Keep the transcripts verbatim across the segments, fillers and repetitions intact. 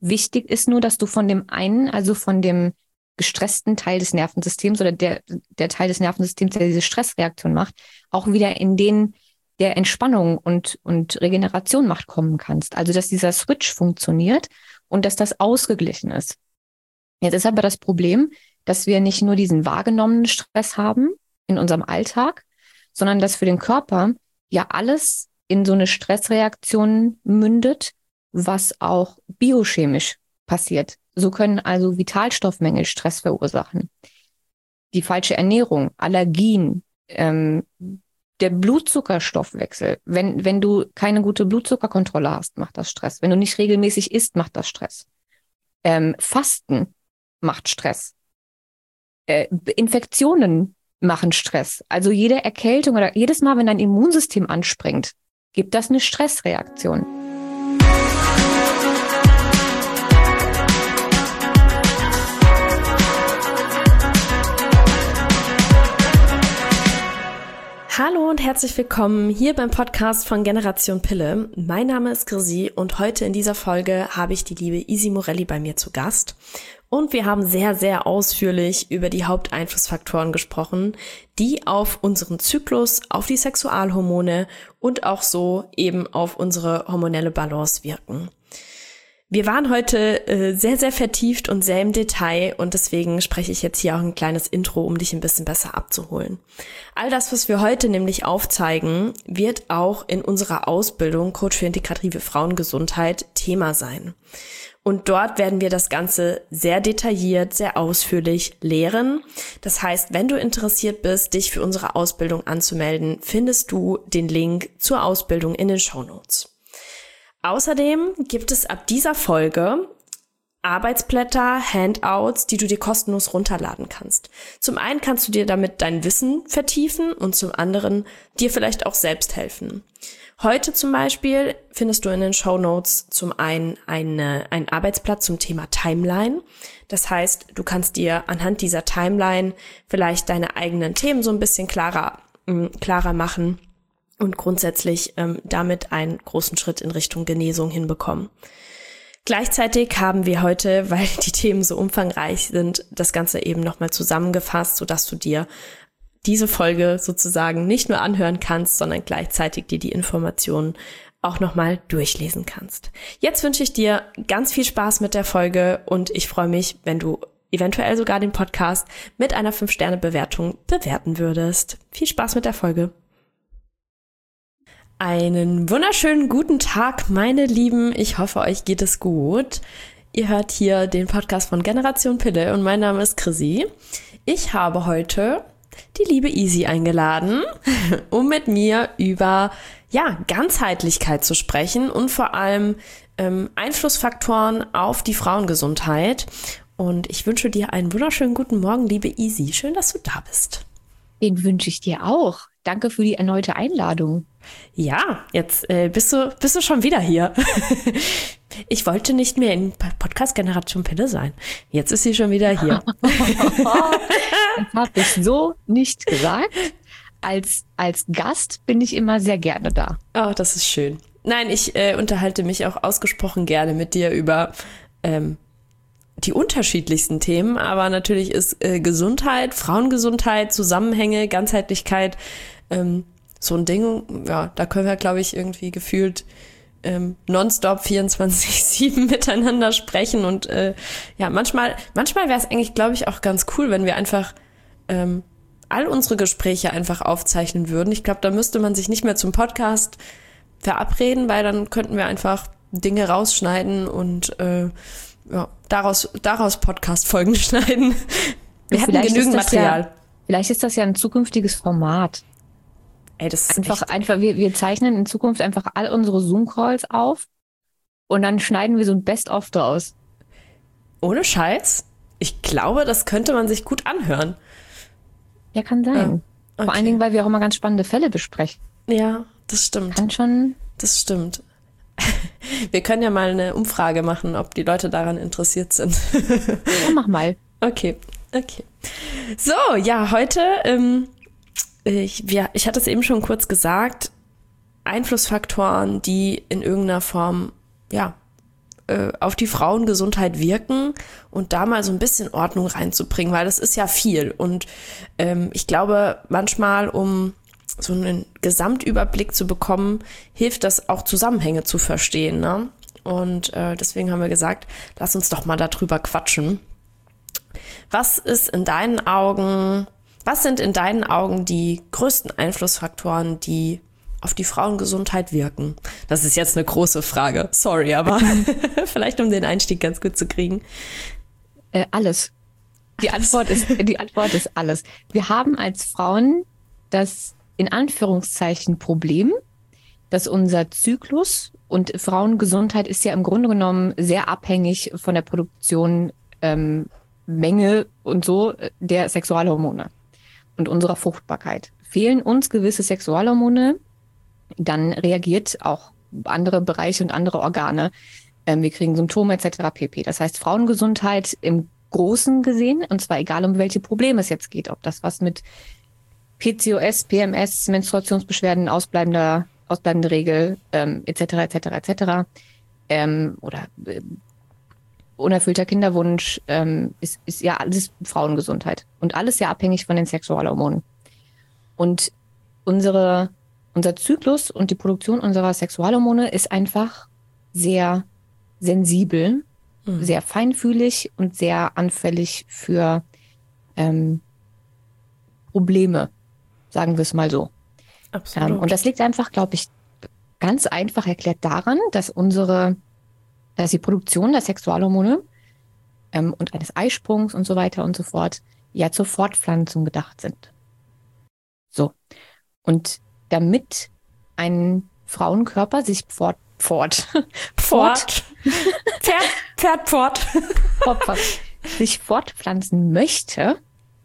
Wichtig ist nur, dass du von dem einen, also von dem gestressten Teil des Nervensystems oder der, der Teil des Nervensystems, der diese Stressreaktion macht, auch wieder in den der Entspannung und, und Regeneration macht, kommen kannst. Also, dass dieser Switch funktioniert und dass das ausgeglichen ist. Jetzt ist aber das Problem, dass wir nicht nur diesen wahrgenommenen Stress haben in unserem Alltag, sondern dass für den Körper ja alles in so eine Stressreaktion mündet, was auch biochemisch passiert. So können also Vitalstoffmängel Stress verursachen. Die falsche Ernährung, Allergien, ähm, der Blutzuckerstoffwechsel. Wenn, wenn du keine gute Blutzuckerkontrolle hast, macht das Stress. Wenn du nicht regelmäßig isst, macht das Stress. Ähm, Fasten macht Stress. Äh, Infektionen machen Stress. Also jede Erkältung oder jedes Mal, wenn dein Immunsystem anspringt, gibt das eine Stressreaktion. Hallo und herzlich willkommen hier beim Podcast von Generation Pille. Mein Name ist Chrissy und heute in dieser Folge habe ich die liebe Isi Morelli bei mir zu Gast. Und wir haben sehr, sehr ausführlich über die Haupteinflussfaktoren gesprochen, die auf unseren Zyklus, auf die Sexualhormone und auch so eben auf unsere hormonelle Balance wirken. Wir waren heute äh, sehr, sehr vertieft und sehr im Detail und deswegen spreche ich jetzt hier auch ein kleines Intro, um dich ein bisschen besser abzuholen. All das, was wir heute nämlich aufzeigen, wird auch in unserer Ausbildung Coach für integrative Frauengesundheit Thema sein. Und dort werden wir das Ganze sehr detailliert, sehr ausführlich lehren. Das heißt, wenn du interessiert bist, dich für unsere Ausbildung anzumelden, findest du den Link zur Ausbildung in den Shownotes. Außerdem gibt es ab dieser Folge Arbeitsblätter, Handouts, die du dir kostenlos runterladen kannst. Zum einen kannst du dir damit dein Wissen vertiefen und zum anderen dir vielleicht auch selbst helfen. Heute zum Beispiel findest du in den Shownotes zum einen eine, ein Arbeitsblatt zum Thema Timeline. Das heißt, du kannst dir anhand dieser Timeline vielleicht deine eigenen Themen so ein bisschen klarer, äh, klarer machen und grundsätzlich ähm, damit einen großen Schritt in Richtung Genesung hinbekommen. Gleichzeitig haben wir heute, weil die Themen so umfangreich sind, das Ganze eben nochmal zusammengefasst, sodass du dir diese Folge sozusagen nicht nur anhören kannst, sondern gleichzeitig dir die Informationen auch nochmal durchlesen kannst. Jetzt wünsche ich dir ganz viel Spaß mit der Folge und ich freue mich, wenn du eventuell sogar den Podcast mit einer fünf Sterne Bewertung bewerten würdest. Viel Spaß mit der Folge. Einen wunderschönen guten Tag, meine Lieben. Ich hoffe, euch geht es gut. Ihr hört hier den Podcast von Generation Pille und mein Name ist Chrissy. Ich habe heute die liebe Isi eingeladen, um mit mir über ja Ganzheitlichkeit zu sprechen und vor allem ähm, Einflussfaktoren auf die Frauengesundheit. Und ich wünsche dir einen wunderschönen guten Morgen, liebe Isi. Schön, dass du da bist. Den wünsche ich dir auch. Danke für die erneute Einladung. Ja, jetzt äh, bist du bist du schon wieder hier. Ich wollte nicht mehr in Podcast Generation Pille sein. Jetzt ist sie schon wieder hier. Das habe ich so nicht gesagt. Als, als Gast bin ich immer sehr gerne da. Oh, das ist schön. Nein, ich äh, unterhalte mich auch ausgesprochen gerne mit dir über ähm, die unterschiedlichsten Themen, aber natürlich ist äh, Gesundheit, Frauengesundheit, Zusammenhänge, Ganzheitlichkeit ähm, so ein Ding, ja, da können wir, glaube ich, irgendwie gefühlt ähm, nonstop vierundzwanzig sieben miteinander sprechen und äh, ja, manchmal, manchmal wäre es eigentlich, glaube ich, auch ganz cool, wenn wir einfach ähm, all unsere Gespräche einfach aufzeichnen würden. Ich glaube, da müsste man sich nicht mehr zum Podcast verabreden, weil dann könnten wir einfach Dinge rausschneiden und äh, ja, daraus, daraus Podcast-Folgen schneiden. Wir hätten genügend Material. Ja, vielleicht ist das ja ein zukünftiges Format. Ey, das ist einfach, echt... einfach, wir, wir zeichnen in Zukunft einfach all unsere Zoom-Calls auf und dann schneiden wir so ein Best-of draus. Ohne Scheiß? Ich glaube, das könnte man sich gut anhören. Ja, kann sein. Ja, okay. Vor allen Dingen, weil wir auch immer ganz spannende Fälle besprechen. Ja, das stimmt. Kann schon. Das stimmt. Wir können ja mal eine Umfrage machen, ob die Leute daran interessiert sind. Ja, mach mal. Okay, okay. So, ja, heute... Ähm, Ich, ja, ich hatte es eben schon kurz gesagt, Einflussfaktoren, die in irgendeiner Form, ja, äh, auf die Frauengesundheit wirken und da mal so ein bisschen Ordnung reinzubringen, weil das ist ja viel. Und ähm, ich glaube, manchmal, um so einen Gesamtüberblick zu bekommen, hilft das auch, Zusammenhänge zu verstehen, ne? Und äh, deswegen haben wir gesagt, lass uns doch mal darüber quatschen. Was ist in deinen Augen, was sind in deinen Augen die größten Einflussfaktoren, die auf die Frauengesundheit wirken? Das ist jetzt eine große Frage, sorry, aber vielleicht um den Einstieg ganz gut zu kriegen. Äh, alles. Die Antwort ist, die Antwort ist alles. Wir haben als Frauen das in Anführungszeichen Problem, dass unser Zyklus und Frauengesundheit ist ja im Grunde genommen sehr abhängig von der Produktion, ähm, Menge und so der Sexualhormone und unserer Fruchtbarkeit. Fehlen uns gewisse Sexualhormone, dann reagiert auch andere Bereiche und andere Organe. Ähm, wir kriegen Symptome et cetera pp. Das heißt, Frauengesundheit im Großen gesehen, und zwar egal, um welche Probleme es jetzt geht, ob das was mit P C O S, P M S, Menstruationsbeschwerden, ausbleibender, ausbleibende Regel, ähm, et cetera et cetera et cetera ähm, oder äh, unerfüllter Kinderwunsch, ähm, ist, ist ja alles Frauengesundheit und alles ja abhängig von den Sexualhormonen. Und unsere, unser Zyklus und die Produktion unserer Sexualhormone ist einfach sehr sensibel, mhm. sehr feinfühlig und sehr anfällig für ähm, Probleme, sagen wir es mal so. Absolut. Ähm, und das liegt einfach, glaube ich, ganz einfach erklärt daran, dass unsere dass die Produktion der Sexualhormone ähm, und eines Eisprungs und so weiter und so fort ja zur Fortpflanzung gedacht sind. So. Und damit ein Frauenkörper sich fort, fort, fort, Pferd, Pferd, fort, fort, sich fortpflanzen möchte,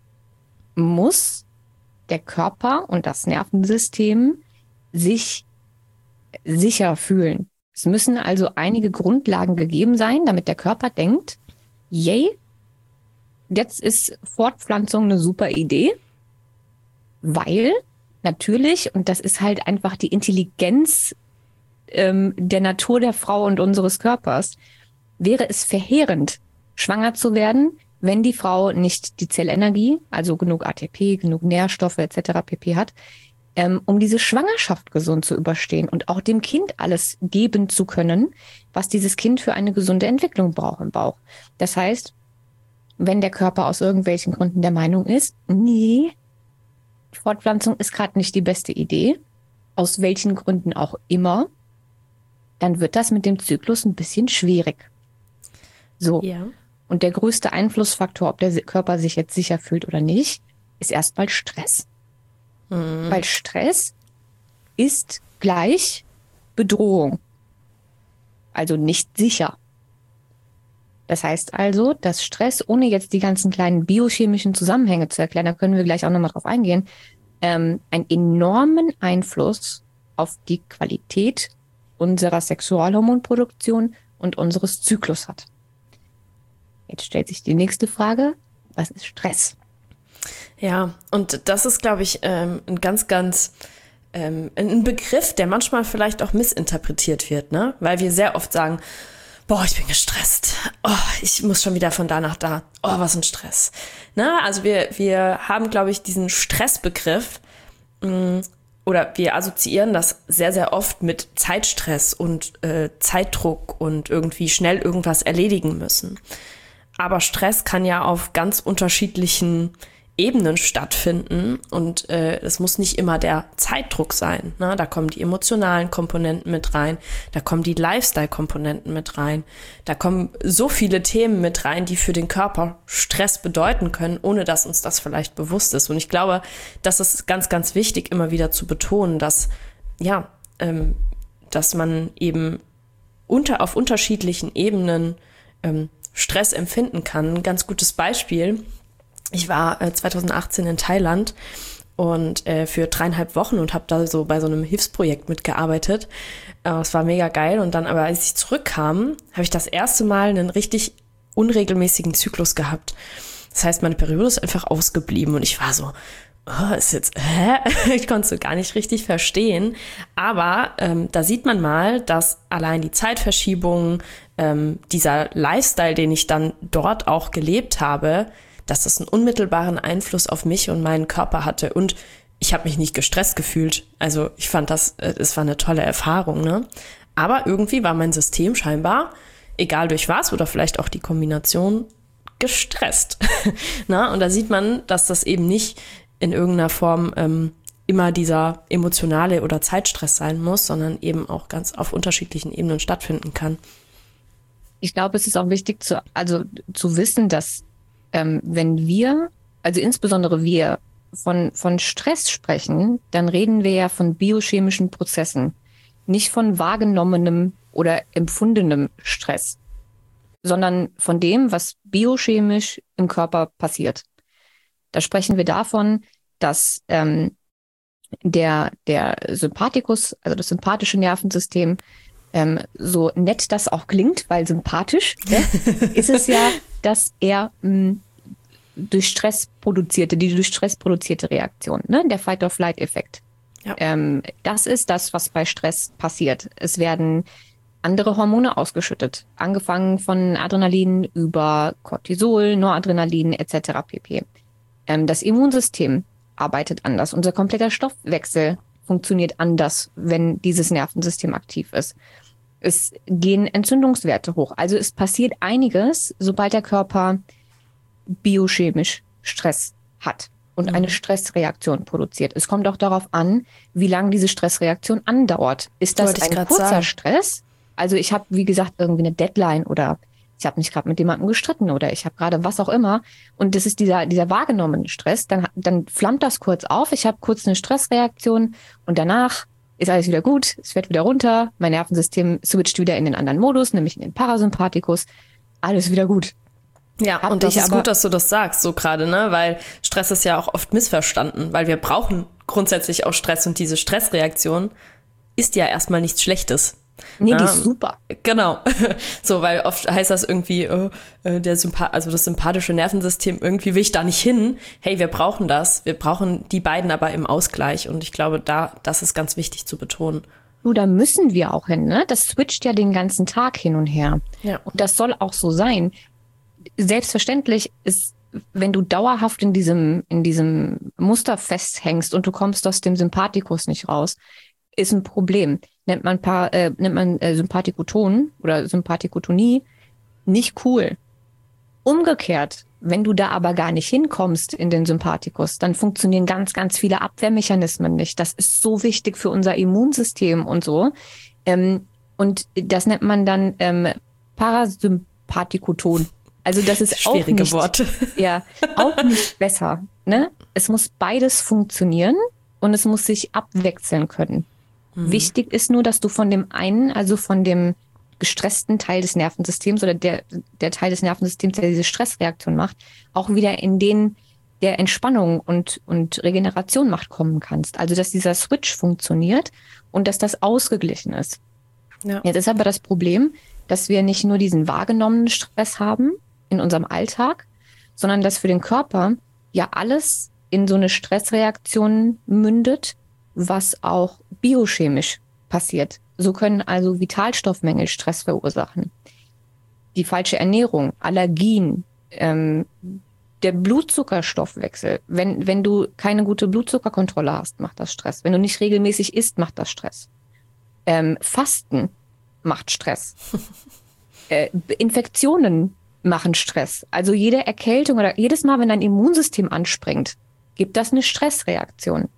muss der Körper und das Nervensystem sich sicher fühlen. Es müssen also einige Grundlagen gegeben sein, damit der Körper denkt, yay, jetzt ist Fortpflanzung eine super Idee, weil natürlich, und das ist halt einfach die Intelligenz ähm, der Natur der Frau und unseres Körpers, wäre es verheerend, schwanger zu werden, wenn die Frau nicht die Zellenergie, also genug A T P, genug Nährstoffe et cetera pp. Hat, ähm, um diese Schwangerschaft gesund zu überstehen und auch dem Kind alles geben zu können, was dieses Kind für eine gesunde Entwicklung braucht im Bauch. Das heißt, wenn der Körper aus irgendwelchen Gründen der Meinung ist, nee, Fortpflanzung ist gerade nicht die beste Idee, aus welchen Gründen auch immer, dann wird das mit dem Zyklus ein bisschen schwierig. So. Ja. Und der größte Einflussfaktor, ob der Körper sich jetzt sicher fühlt oder nicht, ist erstmal Stress. Mhm. Weil Stress ist gleich Bedrohung. Also nicht sicher. Das heißt also, dass Stress, ohne jetzt die ganzen kleinen biochemischen Zusammenhänge zu erklären, da können wir gleich auch nochmal drauf eingehen, ähm, einen enormen Einfluss auf die Qualität unserer Sexualhormonproduktion und unseres Zyklus hat. Jetzt stellt sich die nächste Frage, was ist Stress? Ja, und das ist, glaube ich, ähm, ein ganz, ganz ähm, ein Begriff, der manchmal vielleicht auch missinterpretiert wird, ne? Weil wir sehr oft sagen, boah, ich bin gestresst. Oh, ich muss schon wieder von da nach da. Oh, was ein Stress. Ne? Also wir, wir haben, glaube ich, diesen Stressbegriff mh, oder wir assoziieren das sehr, sehr oft mit Zeitstress und äh, Zeitdruck und irgendwie schnell irgendwas erledigen müssen. Aber Stress kann ja auf ganz unterschiedlichen Ebenen stattfinden und äh, es muss nicht immer der Zeitdruck sein. Ne? Da kommen die emotionalen Komponenten mit rein, da kommen die Lifestyle-Komponenten mit rein, da kommen so viele Themen mit rein, die für den Körper Stress bedeuten können, ohne dass uns das vielleicht bewusst ist. Und ich glaube, das ist ganz, ganz wichtig, immer wieder zu betonen, dass ja, ähm, dass man eben unter auf unterschiedlichen Ebenen ähm, Stress empfinden kann. Ein ganz gutes Beispiel: Ich war äh, zwanzig achtzehn in Thailand und äh, für dreieinhalb Wochen und habe da so bei so einem Hilfsprojekt mitgearbeitet. Äh, es war mega geil. Und dann aber, als ich zurückkam, habe ich das erste Mal einen richtig unregelmäßigen Zyklus gehabt. Das heißt, meine Periode ist einfach ausgeblieben und ich war so, oh, ist jetzt, hä? Ich konnte es so gar nicht richtig verstehen. Aber ähm, da sieht man mal, dass allein die Zeitverschiebung, ähm, dieser Lifestyle, den ich dann dort auch gelebt habe, dass das einen unmittelbaren Einfluss auf mich und meinen Körper hatte. Und ich habe mich nicht gestresst gefühlt. Also ich fand das, es war eine tolle Erfahrung, ne? Aber irgendwie war mein System scheinbar, egal durch was oder vielleicht auch die Kombination, gestresst. Na, und da sieht man, dass das eben nicht in irgendeiner Form ähm, immer dieser emotionale oder Zeitstress sein muss, sondern eben auch ganz auf unterschiedlichen Ebenen stattfinden kann. Ich glaube, es ist auch wichtig zu, also zu wissen, dass ähm, wenn wir, also insbesondere wir, von, von Stress sprechen, dann reden wir ja von biochemischen Prozessen, nicht von wahrgenommenem oder empfundenem Stress, sondern von dem, was biochemisch im Körper passiert. Da sprechen wir davon, dass ähm, der, der Sympathikus, also das sympathische Nervensystem, ähm, so nett das auch klingt, weil sympathisch, ne, ist es ja, dass er mh, durch Stress produzierte, die durch Stress produzierte Reaktion, ne, der Fight-or-Flight-Effekt. Ja. Ähm, das ist das, was bei Stress passiert. Es werden andere Hormone ausgeschüttet, angefangen von Adrenalin über Cortisol, Noradrenalin et cetera pp. Ähm, das Immunsystem arbeitet anders. Unser kompletter Stoffwechsel funktioniert anders, wenn dieses Nervensystem aktiv ist. Es gehen Entzündungswerte hoch. Also es passiert einiges, sobald der Körper biochemisch Stress hat und mhm. eine Stressreaktion produziert. Es kommt auch darauf an, wie lange diese Stressreaktion andauert. Ist das ein kurzer sagen. Stress? Also ich habe, wie gesagt, irgendwie eine Deadline oder ich habe mich gerade mit jemandem gestritten oder ich habe gerade was auch immer und das ist dieser dieser wahrgenommene Stress, dann, dann flammt das kurz auf, ich habe kurz eine Stressreaktion und danach ist alles wieder gut, es fährt wieder runter, mein Nervensystem switcht wieder in den anderen Modus, nämlich in den Parasympathikus, alles wieder gut. Ja, Hab und das ist aber gut, dass du das sagst, so gerade, ne, weil Stress ist ja auch oft missverstanden, weil wir brauchen grundsätzlich auch Stress und diese Stressreaktion ist ja erstmal nichts Schlechtes. Nee, die ist super. Genau. So, weil oft heißt das irgendwie, äh, der Sympath- also das sympathische Nervensystem, irgendwie will ich da nicht hin. Hey, wir brauchen das. Wir brauchen die beiden aber im Ausgleich. Und ich glaube, da, das ist ganz wichtig zu betonen. Du, da müssen wir auch hin, ne? Das switcht ja den ganzen Tag hin und her. Ja. Und das soll auch so sein. Selbstverständlich ist, wenn du dauerhaft in diesem, in diesem Muster festhängst und du kommst aus dem Sympathikus nicht raus, ist ein Problem. Nennt man, paar, äh, nennt man äh, Sympathikoton oder Sympathikotonie, nicht cool. Umgekehrt, wenn du da aber gar nicht hinkommst in den Sympathikus, dann funktionieren ganz, ganz viele Abwehrmechanismen nicht. Das ist so wichtig für unser Immunsystem und so. Ähm, und das nennt man dann ähm, Parasympathikoton. Also das ist schwierige auch nicht, Worte. Ja, auch nicht besser. Ne? Es muss beides funktionieren und es muss sich abwechseln können. Mhm. Wichtig ist nur, dass du von dem einen, also von dem gestressten Teil des Nervensystems oder der, der Teil des Nervensystems, der diese Stressreaktion macht, auch wieder in den der Entspannung und, und Regeneration macht kommen kannst. Also dass dieser Switch funktioniert und dass das ausgeglichen ist. Ja. Jetzt ist aber das Problem, dass wir nicht nur diesen wahrgenommenen Stress haben in unserem Alltag, sondern dass für den Körper ja alles in so eine Stressreaktion mündet, was auch biochemisch passiert. So können also Vitalstoffmängel Stress verursachen. Die falsche Ernährung, Allergien, ähm, der Blutzuckerstoffwechsel. Wenn, wenn du keine gute Blutzuckerkontrolle hast, macht das Stress. Wenn du nicht regelmäßig isst, macht das Stress. Ähm, Fasten macht Stress. äh, Infektionen machen Stress. Also jede Erkältung oder jedes Mal, wenn dein Immunsystem anspringt, gibt das eine Stressreaktion.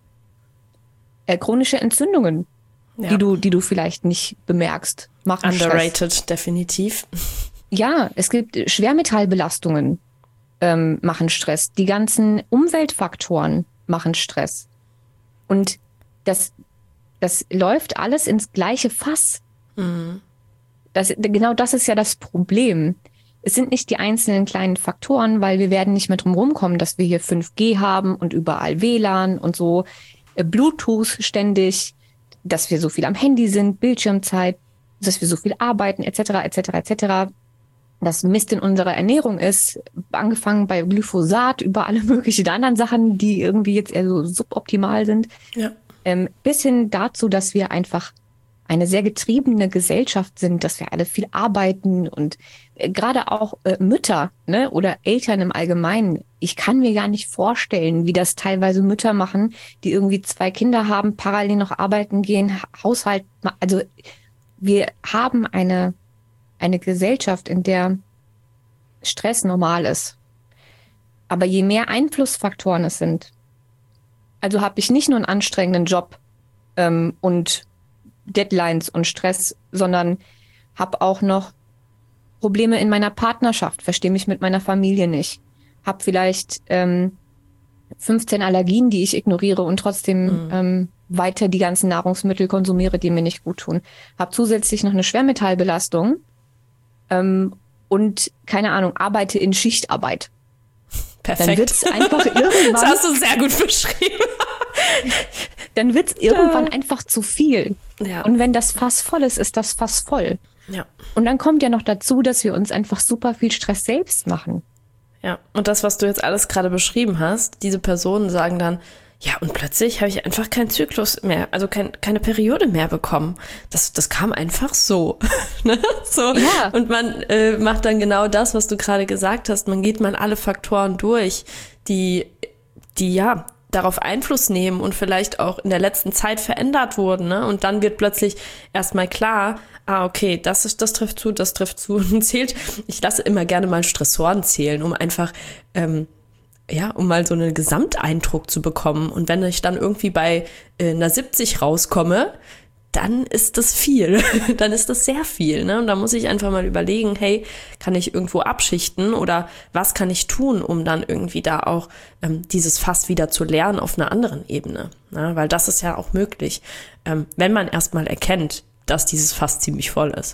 Äh, chronische Entzündungen, ja. die du, die du vielleicht nicht bemerkst, machen Underrated, Stress. definitiv. Ja, es gibt Schwermetallbelastungen, ähm, machen Stress. Die ganzen Umweltfaktoren machen Stress. Und das, das läuft alles ins gleiche Fass. Mhm. Das, genau das ist ja das Problem. Es sind nicht die einzelnen kleinen Faktoren, weil wir werden nicht mehr drum rumkommen, dass wir hier fünf G haben und überall W L A N und so, Bluetooth ständig, dass wir so viel am Handy sind, Bildschirmzeit, dass wir so viel arbeiten, et cetera, et cetera, et cetera. das Mist in unserer Ernährung ist, angefangen bei Glyphosat über alle möglichen anderen Sachen, die irgendwie jetzt eher so suboptimal sind, Ja. ähm, bis hin dazu, dass wir einfach eine sehr getriebene Gesellschaft sind, dass wir alle viel arbeiten und äh, gerade auch äh, Mütter, ne, oder Eltern im Allgemeinen. Ich kann mir gar nicht vorstellen, wie das teilweise Mütter machen, die irgendwie zwei Kinder haben, parallel noch arbeiten gehen, Ha- Haushalt. ma- Also wir haben eine, eine Gesellschaft, in der Stress normal ist. Aber je mehr Einflussfaktoren es sind, also habe ich nicht nur einen anstrengenden Job ähm, und Deadlines und Stress, sondern habe auch noch Probleme in meiner Partnerschaft, verstehe mich mit meiner Familie nicht, habe vielleicht ähm, fünfzehn Allergien, die ich ignoriere und trotzdem Mhm. ähm, weiter die ganzen Nahrungsmittel konsumiere, die mir nicht gut tun. Habe zusätzlich noch eine Schwermetallbelastung ähm, und, keine Ahnung, arbeite in Schichtarbeit. Dann Perfekt. wird's einfach Das irgendwann, hast du sehr gut beschrieben. dann wird's irgendwann einfach zu viel. Ja. Und wenn das Fass voll ist, ist das Fass voll. Ja. Und dann kommt ja noch dazu, dass wir uns einfach super viel Stress selbst machen. Ja, und das, was du jetzt alles gerade beschrieben hast, diese Personen sagen dann, ja, und plötzlich habe ich einfach keinen Zyklus mehr, also kein, keine Periode mehr bekommen. Das, das kam einfach so. Ne? So. Ja. Und man äh, macht dann genau das, was du gerade gesagt hast. Man geht mal alle Faktoren durch, die, die ja darauf Einfluss nehmen und vielleicht auch in der letzten Zeit verändert wurden. Ne? Und dann wird plötzlich erstmal klar, ah, okay, das ist, das trifft zu, das trifft zu und zählt. Ich lasse immer gerne mal Stressoren zählen, um einfach, ähm, ja, um mal so einen Gesamteindruck zu bekommen. Und wenn ich dann irgendwie bei äh, einer siebzig rauskomme, dann ist das viel. Dann ist das sehr viel. Ne? Und da muss ich einfach mal überlegen, hey, kann ich irgendwo abschichten oder was kann ich tun, um dann irgendwie da auch ähm, dieses Fass wieder zu lernen auf einer anderen Ebene. Ne? Weil das ist ja auch möglich, ähm, wenn man erstmal erkennt, dass dieses Fass ziemlich voll ist.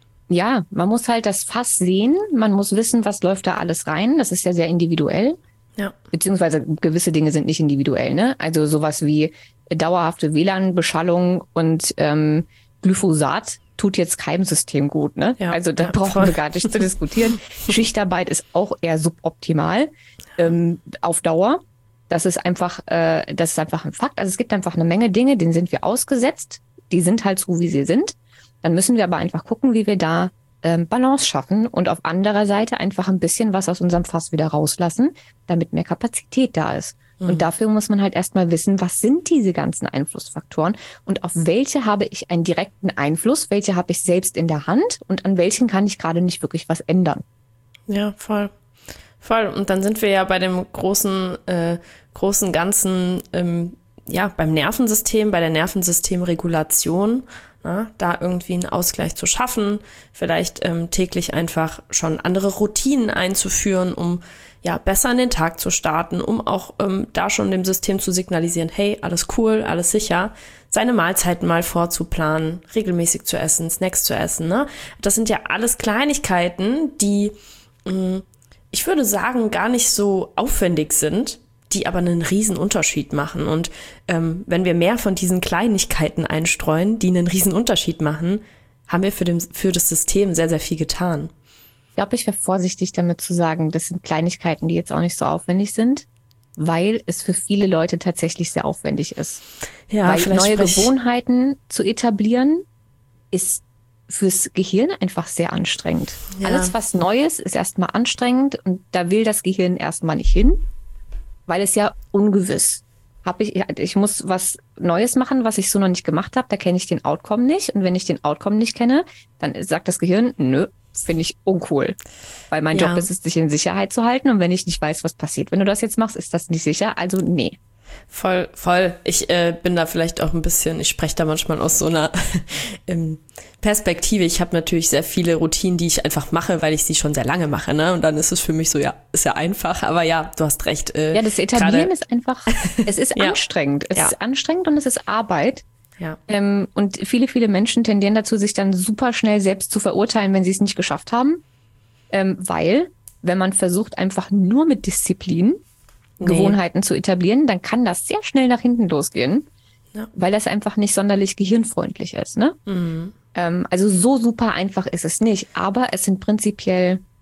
Ja, man muss halt das Fass sehen. Man muss wissen, was läuft da alles rein. Das ist ja sehr individuell. Ja. Beziehungsweise gewisse Dinge sind nicht individuell, ne? Also sowas wie dauerhafte W L A N-Beschallung und ähm, Glyphosat tut jetzt keinem System gut, ne? Ja, Also da ja, brauchen voll. wir gar nicht zu diskutieren. Schichtarbeit ist auch eher suboptimal ähm, auf Dauer. Das ist einfach, äh, das ist einfach ein Fakt. Also es gibt einfach eine Menge Dinge, denen sind wir ausgesetzt. Die sind halt so, wie sie sind. Dann müssen wir aber einfach gucken, wie wir da ähm, Balance schaffen und auf anderer Seite einfach ein bisschen was aus unserem Fass wieder rauslassen, damit mehr Kapazität da ist. Mhm. Und dafür muss man halt erstmal wissen, was sind diese ganzen Einflussfaktoren und auf welche habe ich einen direkten Einfluss, welche habe ich selbst in der Hand und an welchen kann ich gerade nicht wirklich was ändern. Ja, voll. Voll. Und dann sind wir ja bei dem großen, äh, großen Ganzen, ähm, ja, beim Nervensystem, bei der Nervensystemregulation, na, da irgendwie einen Ausgleich zu schaffen, vielleicht ähm, täglich einfach schon andere Routinen einzuführen, um ja besser in den Tag zu starten, um auch ähm, da schon dem System zu signalisieren, hey, alles cool, alles sicher, seine Mahlzeiten mal vorzuplanen, regelmäßig zu essen, Snacks zu essen, ne? Das sind ja alles Kleinigkeiten, die mh, ich würde sagen, gar nicht so aufwendig sind, die aber einen riesen Unterschied machen. Und ähm, wenn wir mehr von diesen Kleinigkeiten einstreuen, die einen riesen Unterschied machen, haben wir für, den, für das System sehr, sehr viel getan. Ich glaube, ich wäre vorsichtig damit zu sagen, das sind Kleinigkeiten, die jetzt auch nicht so aufwendig sind, weil es für viele Leute tatsächlich sehr aufwendig ist. Ja, weil vielleicht neue sprech- Gewohnheiten zu etablieren, ist fürs Gehirn einfach sehr anstrengend. Ja. Alles, was Neues, ist erstmal anstrengend und da will das Gehirn erstmal nicht hin, weil es ja ungewiss. Hab ich, ich muss was Neues machen, was ich so noch nicht gemacht habe, da kenne ich den Outcome nicht. Und wenn ich den Outcome nicht kenne, dann sagt das Gehirn, nö, finde ich uncool. Weil mein Ja. Job ist es, dich in Sicherheit zu halten. Und wenn ich nicht weiß, was passiert, wenn du das jetzt machst, ist das nicht sicher. Also nee. Voll, voll. Ich äh, bin da vielleicht auch ein bisschen, ich spreche da manchmal aus so einer ähm, Perspektive. Ich habe natürlich sehr viele Routinen, die ich einfach mache, weil ich sie schon sehr lange mache, ne? Und dann ist es für mich so, ja, ist ja einfach. Aber ja, du hast recht. Äh, Ja, das Etablieren grade- ist einfach, es ist Ja. anstrengend. Es Ja. ist anstrengend und es ist Arbeit. Ja, Ähm, und viele, viele Menschen tendieren dazu, sich dann super schnell selbst zu verurteilen, wenn sie es nicht geschafft haben. Ähm, weil, wenn man versucht, einfach nur mit Disziplin Nee. Gewohnheiten zu etablieren, dann kann das sehr schnell nach hinten losgehen, Ja. weil das einfach nicht sonderlich gehirnfreundlich ist. Ne? Mhm. Ähm, also so super einfach ist es nicht, aber es sind prinzipiell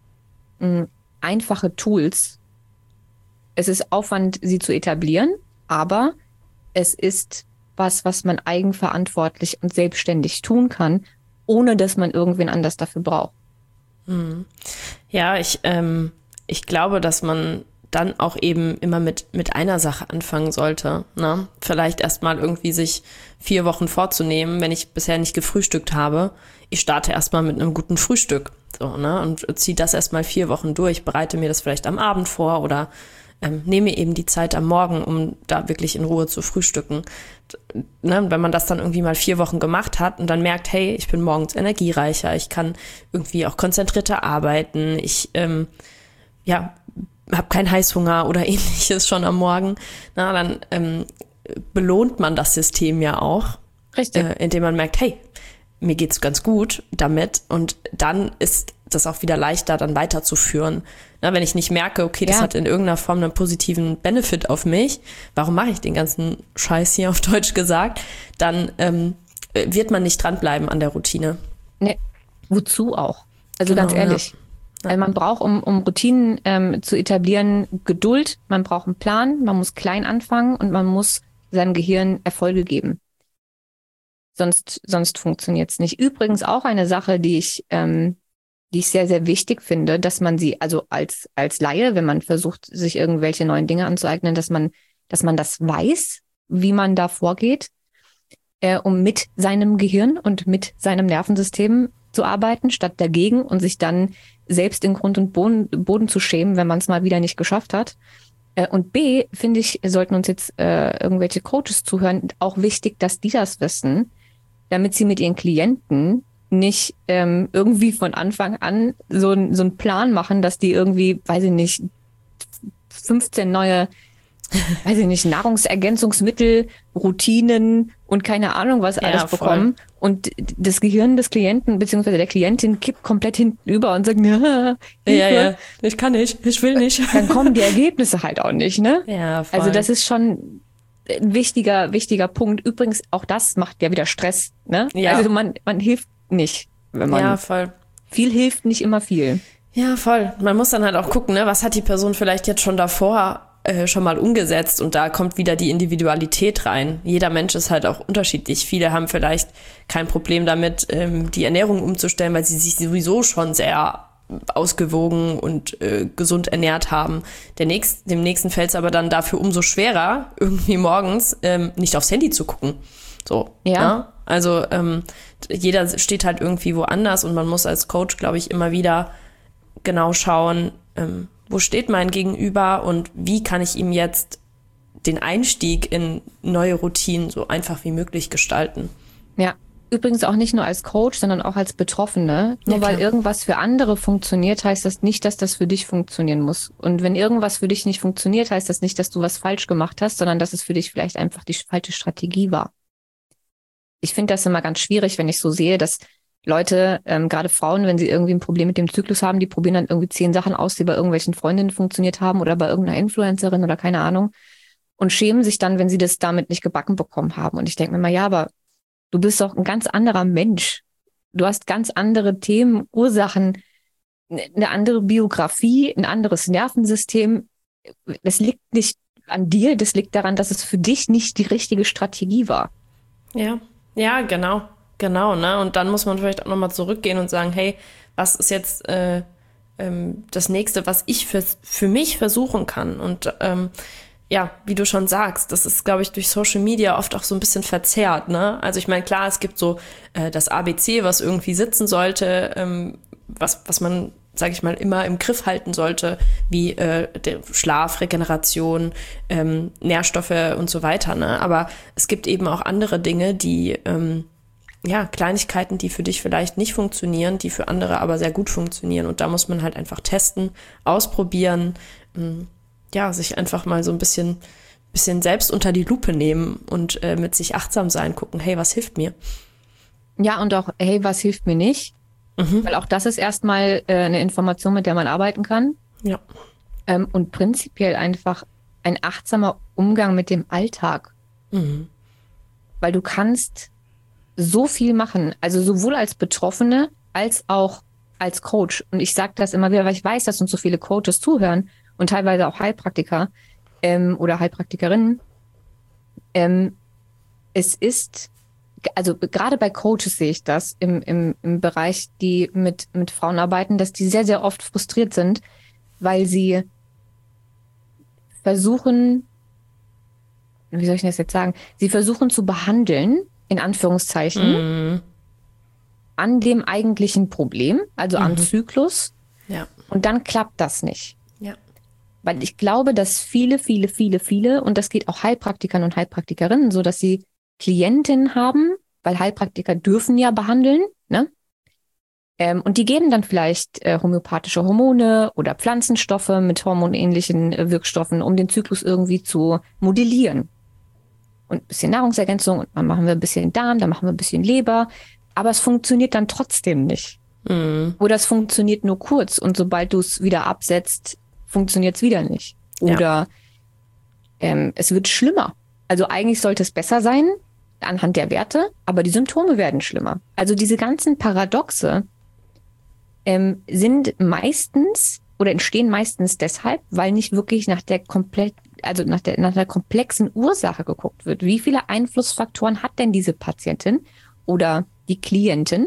mh, einfache Tools. Es ist Aufwand, sie zu etablieren, aber es ist was, was man eigenverantwortlich und selbstständig tun kann, ohne dass man irgendwen anders dafür braucht. Hm. Ja, ich, ähm, ich glaube, dass man dann auch eben immer mit, mit einer Sache anfangen sollte. Ne? Vielleicht erstmal irgendwie sich vier Wochen vorzunehmen, wenn ich bisher nicht gefrühstückt habe. Ich starte erstmal mit einem guten Frühstück, so, ne? Und ziehe das erstmal vier Wochen durch, bereite mir das vielleicht am Abend vor oder ähm, nehme eben die Zeit am Morgen, um da wirklich in Ruhe zu frühstücken. Ne? Wenn man das dann irgendwie mal vier Wochen gemacht hat und dann merkt, hey, ich bin morgens energiereicher, ich kann irgendwie auch konzentrierter arbeiten, ich ähm, ja, habe keinen Heißhunger oder ähnliches schon am Morgen, na, dann ähm, belohnt man das System ja auch. Richtig. Äh, indem man merkt, hey, mir geht's ganz gut damit und dann ist das auch wieder leichter, dann weiterzuführen. Na, wenn ich nicht merke, okay, das ja. hat in irgendeiner Form einen positiven Benefit auf mich, warum mache ich den ganzen Scheiß hier auf Deutsch gesagt, dann ähm, wird man nicht dranbleiben an der Routine. Nee, wozu auch? Also Genau, ganz ehrlich. Ja. Also man braucht, um, um Routinen ähm, zu etablieren, Geduld, man braucht einen Plan, man muss klein anfangen und man muss seinem Gehirn Erfolge geben. Sonst, sonst funktioniert es nicht. Übrigens auch eine Sache, die ich, ähm, die ich sehr, sehr wichtig finde, dass man sie, also als, als Laie, wenn man versucht, sich irgendwelche neuen Dinge anzueignen, dass man, dass man das weiß, wie man da vorgeht, äh, um mit seinem Gehirn und mit seinem Nervensystem zu arbeiten, statt dagegen und sich dann selbst in Grund und Boden, Boden zu schämen, wenn man es mal wieder nicht geschafft hat. Äh, und B, finde ich, sollten uns jetzt äh, irgendwelche Coaches zuhören, auch wichtig, dass die das wissen, damit sie mit ihren Klienten nicht ähm, irgendwie von Anfang an so, so einen Plan machen, dass die irgendwie, weiß ich nicht, fünfzehn neue, weiß ich nicht, Nahrungsergänzungsmittel, Routinen und keine Ahnung was alles ja, bekommen. Und das Gehirn des Klienten bzw. der Klientin kippt komplett hinten über und sagt, ja, ja, ja, ich kann nicht, ich will nicht. Dann kommen die Ergebnisse halt auch nicht, ne? Ja, voll. Also das ist schon ein wichtiger, wichtiger Punkt. Übrigens, auch das macht ja wieder Stress, ne? Ja. Also man, man hilft nicht, wenn man ja, voll. viel hilft, nicht immer viel. Ja, voll. Man muss dann halt auch gucken, ne, was hat die Person vielleicht jetzt schon davor äh, schon mal umgesetzt und da kommt wieder die Individualität rein. Jeder Mensch ist halt auch unterschiedlich. Viele haben vielleicht kein Problem damit, ähm, die Ernährung umzustellen, weil sie sich sowieso schon sehr ausgewogen und äh, gesund ernährt haben. Der nächst, dem nächsten fällt es aber dann dafür umso schwerer, irgendwie morgens ähm, nicht aufs Handy zu gucken. So, ja. Ne? Also ähm, jeder steht halt irgendwie woanders und man muss als Coach, glaube ich, immer wieder genau schauen, ähm, wo steht mein Gegenüber und wie kann ich ihm jetzt den Einstieg in neue Routinen so einfach wie möglich gestalten. Ja. Übrigens auch nicht nur als Coach, sondern auch als Betroffene. Nur ja, weil irgendwas für andere funktioniert, heißt das nicht, dass das für dich funktionieren muss. Und wenn irgendwas für dich nicht funktioniert, heißt das nicht, dass du was falsch gemacht hast, sondern dass es für dich vielleicht einfach die falsche Strategie war. Ich finde das immer ganz schwierig, wenn ich so sehe, dass Leute, ähm, gerade Frauen, wenn sie irgendwie ein Problem mit dem Zyklus haben, die probieren dann irgendwie zehn Sachen aus, die bei irgendwelchen Freundinnen funktioniert haben oder bei irgendeiner Influencerin oder keine Ahnung und schämen sich dann, wenn sie das damit nicht gebacken bekommen haben. Und ich denke mir mal, ja, aber du bist doch ein ganz anderer Mensch. Du hast ganz andere Themen, Ursachen, eine andere Biografie, ein anderes Nervensystem. Das liegt nicht an dir, das liegt daran, dass es für dich nicht die richtige Strategie war. Ja, ja, genau, genau, ne? Und dann muss man vielleicht auch nochmal zurückgehen und sagen, hey, was ist jetzt äh, ähm, das Nächste, was ich für, für mich versuchen kann? Und ähm, ja, wie du schon sagst, das ist, glaube ich, durch Social Media oft auch so ein bisschen verzerrt, ne? Also ich meine, klar, es gibt so äh, das A B C, was irgendwie sitzen sollte, ähm, was, was man, sage ich mal, immer im Griff halten sollte, wie äh, der Schlaf, Regeneration, ähm, Nährstoffe und so weiter, ne? Aber es gibt eben auch andere Dinge, die, ähm, ja, Kleinigkeiten, die für dich vielleicht nicht funktionieren, die für andere aber sehr gut funktionieren. Und da muss man halt einfach testen, ausprobieren, ähm, ja, sich einfach mal so ein bisschen, bisschen selbst unter die Lupe nehmen und äh, mit sich achtsam sein, gucken, hey, was hilft mir? Ja, und auch, hey, was hilft mir nicht? Mhm. Weil auch das ist erstmal äh, eine Information, mit der man arbeiten kann. Ja. Ähm, und prinzipiell einfach ein achtsamer Umgang mit dem Alltag. Mhm. Weil du kannst so viel machen, also sowohl als Betroffene als auch als Coach, und ich sage das immer wieder, weil ich weiß, dass uns so viele Coaches zuhören und teilweise auch Heilpraktiker ähm, oder Heilpraktikerinnen, ähm, es ist, also gerade bei Coaches sehe ich das im, im, im Bereich, die mit, mit Frauen arbeiten, dass die sehr, sehr oft frustriert sind, weil sie versuchen, wie soll ich das jetzt sagen, sie versuchen zu behandeln, in Anführungszeichen, mm. an dem eigentlichen Problem, also mhm. am Zyklus. Ja. Und dann klappt das nicht. Ja. Weil ich glaube, dass viele, viele, viele, viele, und das geht auch Heilpraktikern und Heilpraktikerinnen so, dass sie Klientinnen haben, weil Heilpraktiker dürfen ja behandeln, ne? Ähm, und die geben dann vielleicht äh, homöopathische Hormone oder Pflanzenstoffe mit hormonähnlichen äh, Wirkstoffen, um den Zyklus irgendwie zu modellieren. Und ein bisschen Nahrungsergänzung, und dann machen wir ein bisschen Darm, dann machen wir ein bisschen Leber. Aber es funktioniert dann trotzdem nicht. Mhm. Oder es funktioniert nur kurz und sobald du es wieder absetzt, funktioniert es wieder nicht. Oder ja. ähm, es wird schlimmer. Also eigentlich sollte es besser sein anhand der Werte, aber die Symptome werden schlimmer. Also diese ganzen Paradoxe ähm, sind meistens oder entstehen meistens deshalb, weil nicht wirklich nach der komplett, also nach der, nach der komplexen Ursache geguckt wird. Wie viele Einflussfaktoren hat denn diese Patientin oder die Klientin?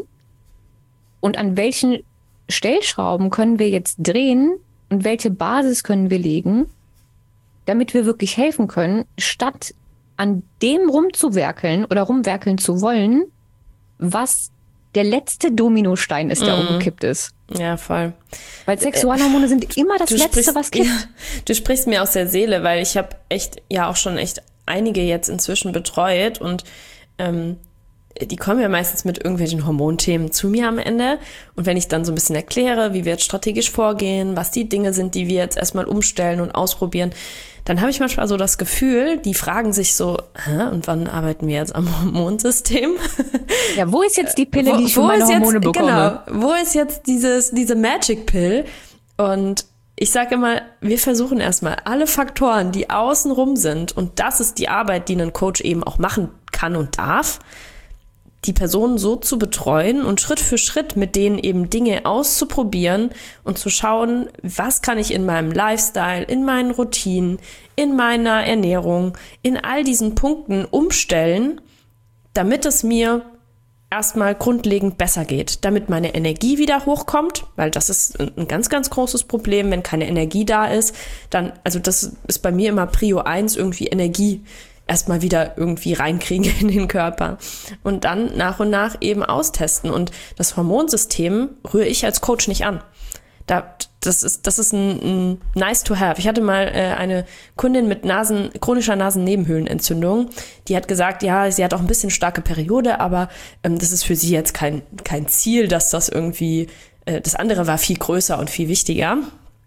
Und an welchen Stellschrauben können wir jetzt drehen und welche Basis können wir legen, damit wir wirklich helfen können, statt an dem rumzuwerkeln oder rumwerkeln zu wollen, was der letzte Dominostein ist, der mm. umgekippt ist. Ja, voll. Weil Sexualhormone sind immer das du Letzte, sprichst, was kippt. Ja, du sprichst mir aus der Seele, weil ich habe echt, ja auch schon echt einige jetzt inzwischen betreut und ähm, die kommen ja meistens mit irgendwelchen Hormonthemen zu mir am Ende. Und wenn ich dann so ein bisschen erkläre, wie wir jetzt strategisch vorgehen, was die Dinge sind, die wir jetzt erstmal umstellen und ausprobieren, dann habe ich manchmal so das Gefühl, die fragen sich so, hä, und wann arbeiten wir jetzt am Hormonsystem? Ja, wo ist jetzt die Pille, wo, die ich für meine Hormone jetzt, bekomme? Genau, wo ist jetzt dieses, diese Magic Pill? Und ich sage immer, wir versuchen erstmal alle Faktoren, die außenrum sind, und das ist die Arbeit, die ein Coach eben auch machen kann und darf, die Personen so zu betreuen und Schritt für Schritt mit denen eben Dinge auszuprobieren und zu schauen, was kann ich in meinem Lifestyle, in meinen Routinen, in meiner Ernährung, in all diesen Punkten umstellen, damit es mir erstmal grundlegend besser geht, damit meine Energie wieder hochkommt, weil das ist ein ganz, ganz großes Problem, wenn keine Energie da ist, dann, also das ist bei mir immer Prio eins, irgendwie Energie erstmal wieder irgendwie reinkriegen in den Körper und dann nach und nach eben austesten. Und das Hormonsystem rühre ich als Coach nicht an. Da, das ist, das ist ein, ein nice to have. Ich hatte mal äh, eine Kundin mit Nasen, chronischer Nasennebenhöhlenentzündung, die hat gesagt, ja, sie hat auch ein bisschen starke Periode, aber ähm, das ist für sie jetzt kein, kein Ziel, dass das irgendwie, äh, das andere war viel größer und viel wichtiger.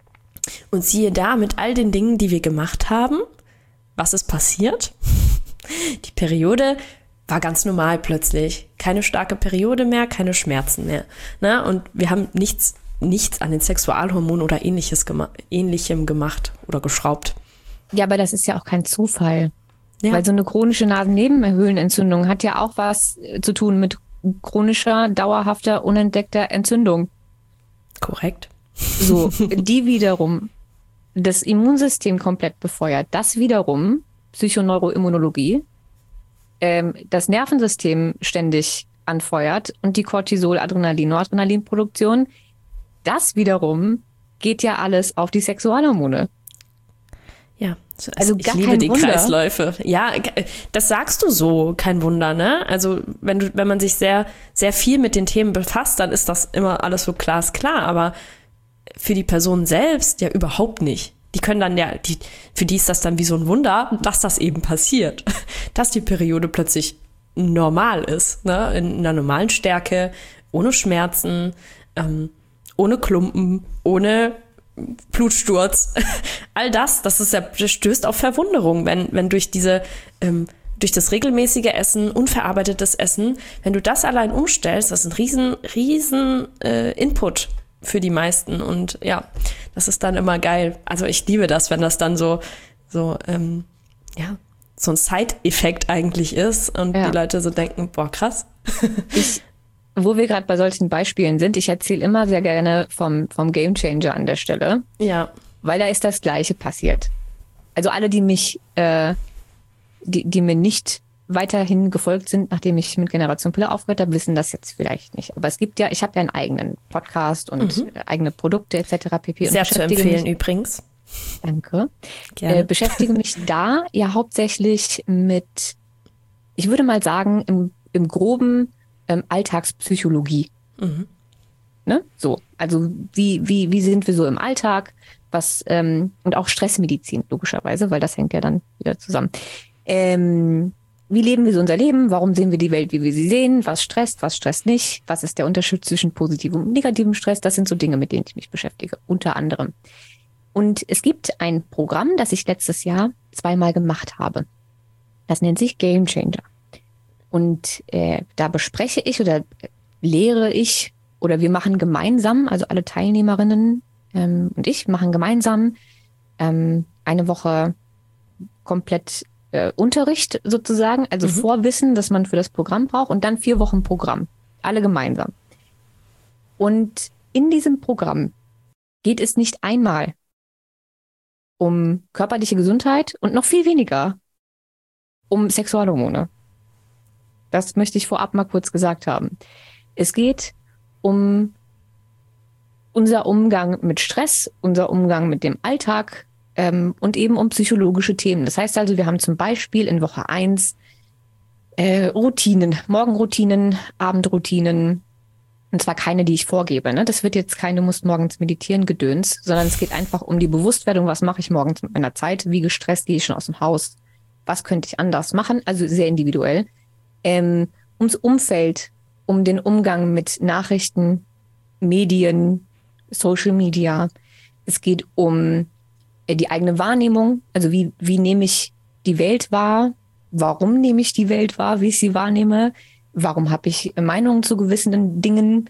Und siehe da, mit all den Dingen, die wir gemacht haben, was ist passiert? Die Periode war ganz normal plötzlich. Keine starke Periode mehr, keine Schmerzen mehr. Na, und wir haben nichts, nichts an den Sexualhormonen oder ähnliches gema- ähnlichem gemacht oder geschraubt. Ja, aber das ist ja auch kein Zufall. Ja. Weil so eine chronische Nasennebenhöhlenentzündung hat ja auch was zu tun mit chronischer, dauerhafter, unentdeckter Entzündung. Korrekt. So, die wiederum das Immunsystem komplett befeuert, das wiederum, Psychoneuroimmunologie, ähm, das Nervensystem ständig anfeuert und die Cortisol-, Adrenalin-, Noradrenalinproduktion, das wiederum geht ja alles auf die Sexualhormone. Ja, also ich gar liebe kein die Wunder. Kreisläufe. Ja, das sagst du so, kein Wunder, ne? Also wenn du, wenn man sich sehr, sehr viel mit den Themen befasst, dann ist das immer alles so glasklar, aber für die Person selbst ja überhaupt nicht. Die können dann ja, die, für die ist das dann wie so ein Wunder, dass das eben passiert. Dass die Periode plötzlich normal ist, ne? In einer normalen Stärke, ohne Schmerzen, ähm, ohne Klumpen, ohne Blutsturz. All das, das ist ja, das stößt auf Verwunderung, wenn, wenn durch diese, ähm, durch das regelmäßige Essen, unverarbeitetes Essen, wenn du das allein umstellst, das ist ein riesen, riesen äh, Input für die meisten und ja, das ist dann immer geil. Also ich liebe das, wenn das dann so, so, ähm, ja, so ein Side-Effekt eigentlich ist und ja. Die Leute so denken, boah, krass. Ich wo wir gerade bei solchen Beispielen sind, ich erzähle immer sehr gerne vom, vom Game Changer an der Stelle. Ja. Weil da ist das Gleiche passiert. Also alle, die mich, äh, die, die mir nicht weiterhin gefolgt sind, nachdem ich mit Generation Pille aufgehört habe, wissen das jetzt vielleicht nicht. Aber es gibt ja, ich habe ja einen eigenen Podcast und mhm. eigene Produkte et cetera pp. Sehr und zu empfehlen mich, übrigens. Danke. Äh, beschäftige mich da ja hauptsächlich mit, ich würde mal sagen, im, im groben ähm, Alltagspsychologie. Mhm. Ne? So, also wie, wie, wie sind wir so im Alltag? Was, ähm, und auch Stressmedizin, logischerweise, weil das hängt ja dann wieder zusammen. Ähm, wie leben wir so unser Leben? Warum sehen wir die Welt, wie wir sie sehen? Was stresst, was stresst nicht? Was ist der Unterschied zwischen positivem und negativem Stress? Das sind so Dinge, mit denen ich mich beschäftige, unter anderem. Und es gibt ein Programm, das ich letztes Jahr zweimal gemacht habe. Das nennt sich Game Changer. Und äh, da bespreche ich oder lehre ich oder wir machen gemeinsam, also alle Teilnehmerinnen ähm, und ich machen gemeinsam ähm, eine Woche komplett äh, Unterricht sozusagen, also mhm. Vorwissen, das man für das Programm braucht und dann vier Wochen Programm, alle gemeinsam. Und in diesem Programm geht es nicht einmal um körperliche Gesundheit und noch viel weniger um Sexualhormone. Das möchte ich vorab mal kurz gesagt haben. Es geht um unser Umgang mit Stress, unser Umgang mit dem Alltag ähm, und eben um psychologische Themen. Das heißt also, wir haben zum Beispiel in Woche eins äh, Routinen, Morgenroutinen, Abendroutinen. Und zwar keine, die ich vorgebe. Ne? Das wird jetzt kein, du musst morgens meditieren, Gedöns, sondern es geht einfach um die Bewusstwerdung, was mache ich morgens mit meiner Zeit, wie gestresst gehe ich schon aus dem Haus, was könnte ich anders machen, also sehr individuell. Ähm, ums Umfeld, um den Umgang mit Nachrichten, Medien, Social Media. Es geht um äh, die eigene Wahrnehmung, also wie, wie nehme ich die Welt wahr, warum nehme ich die Welt wahr, wie ich sie wahrnehme, warum habe ich Meinungen zu gewissen Dingen.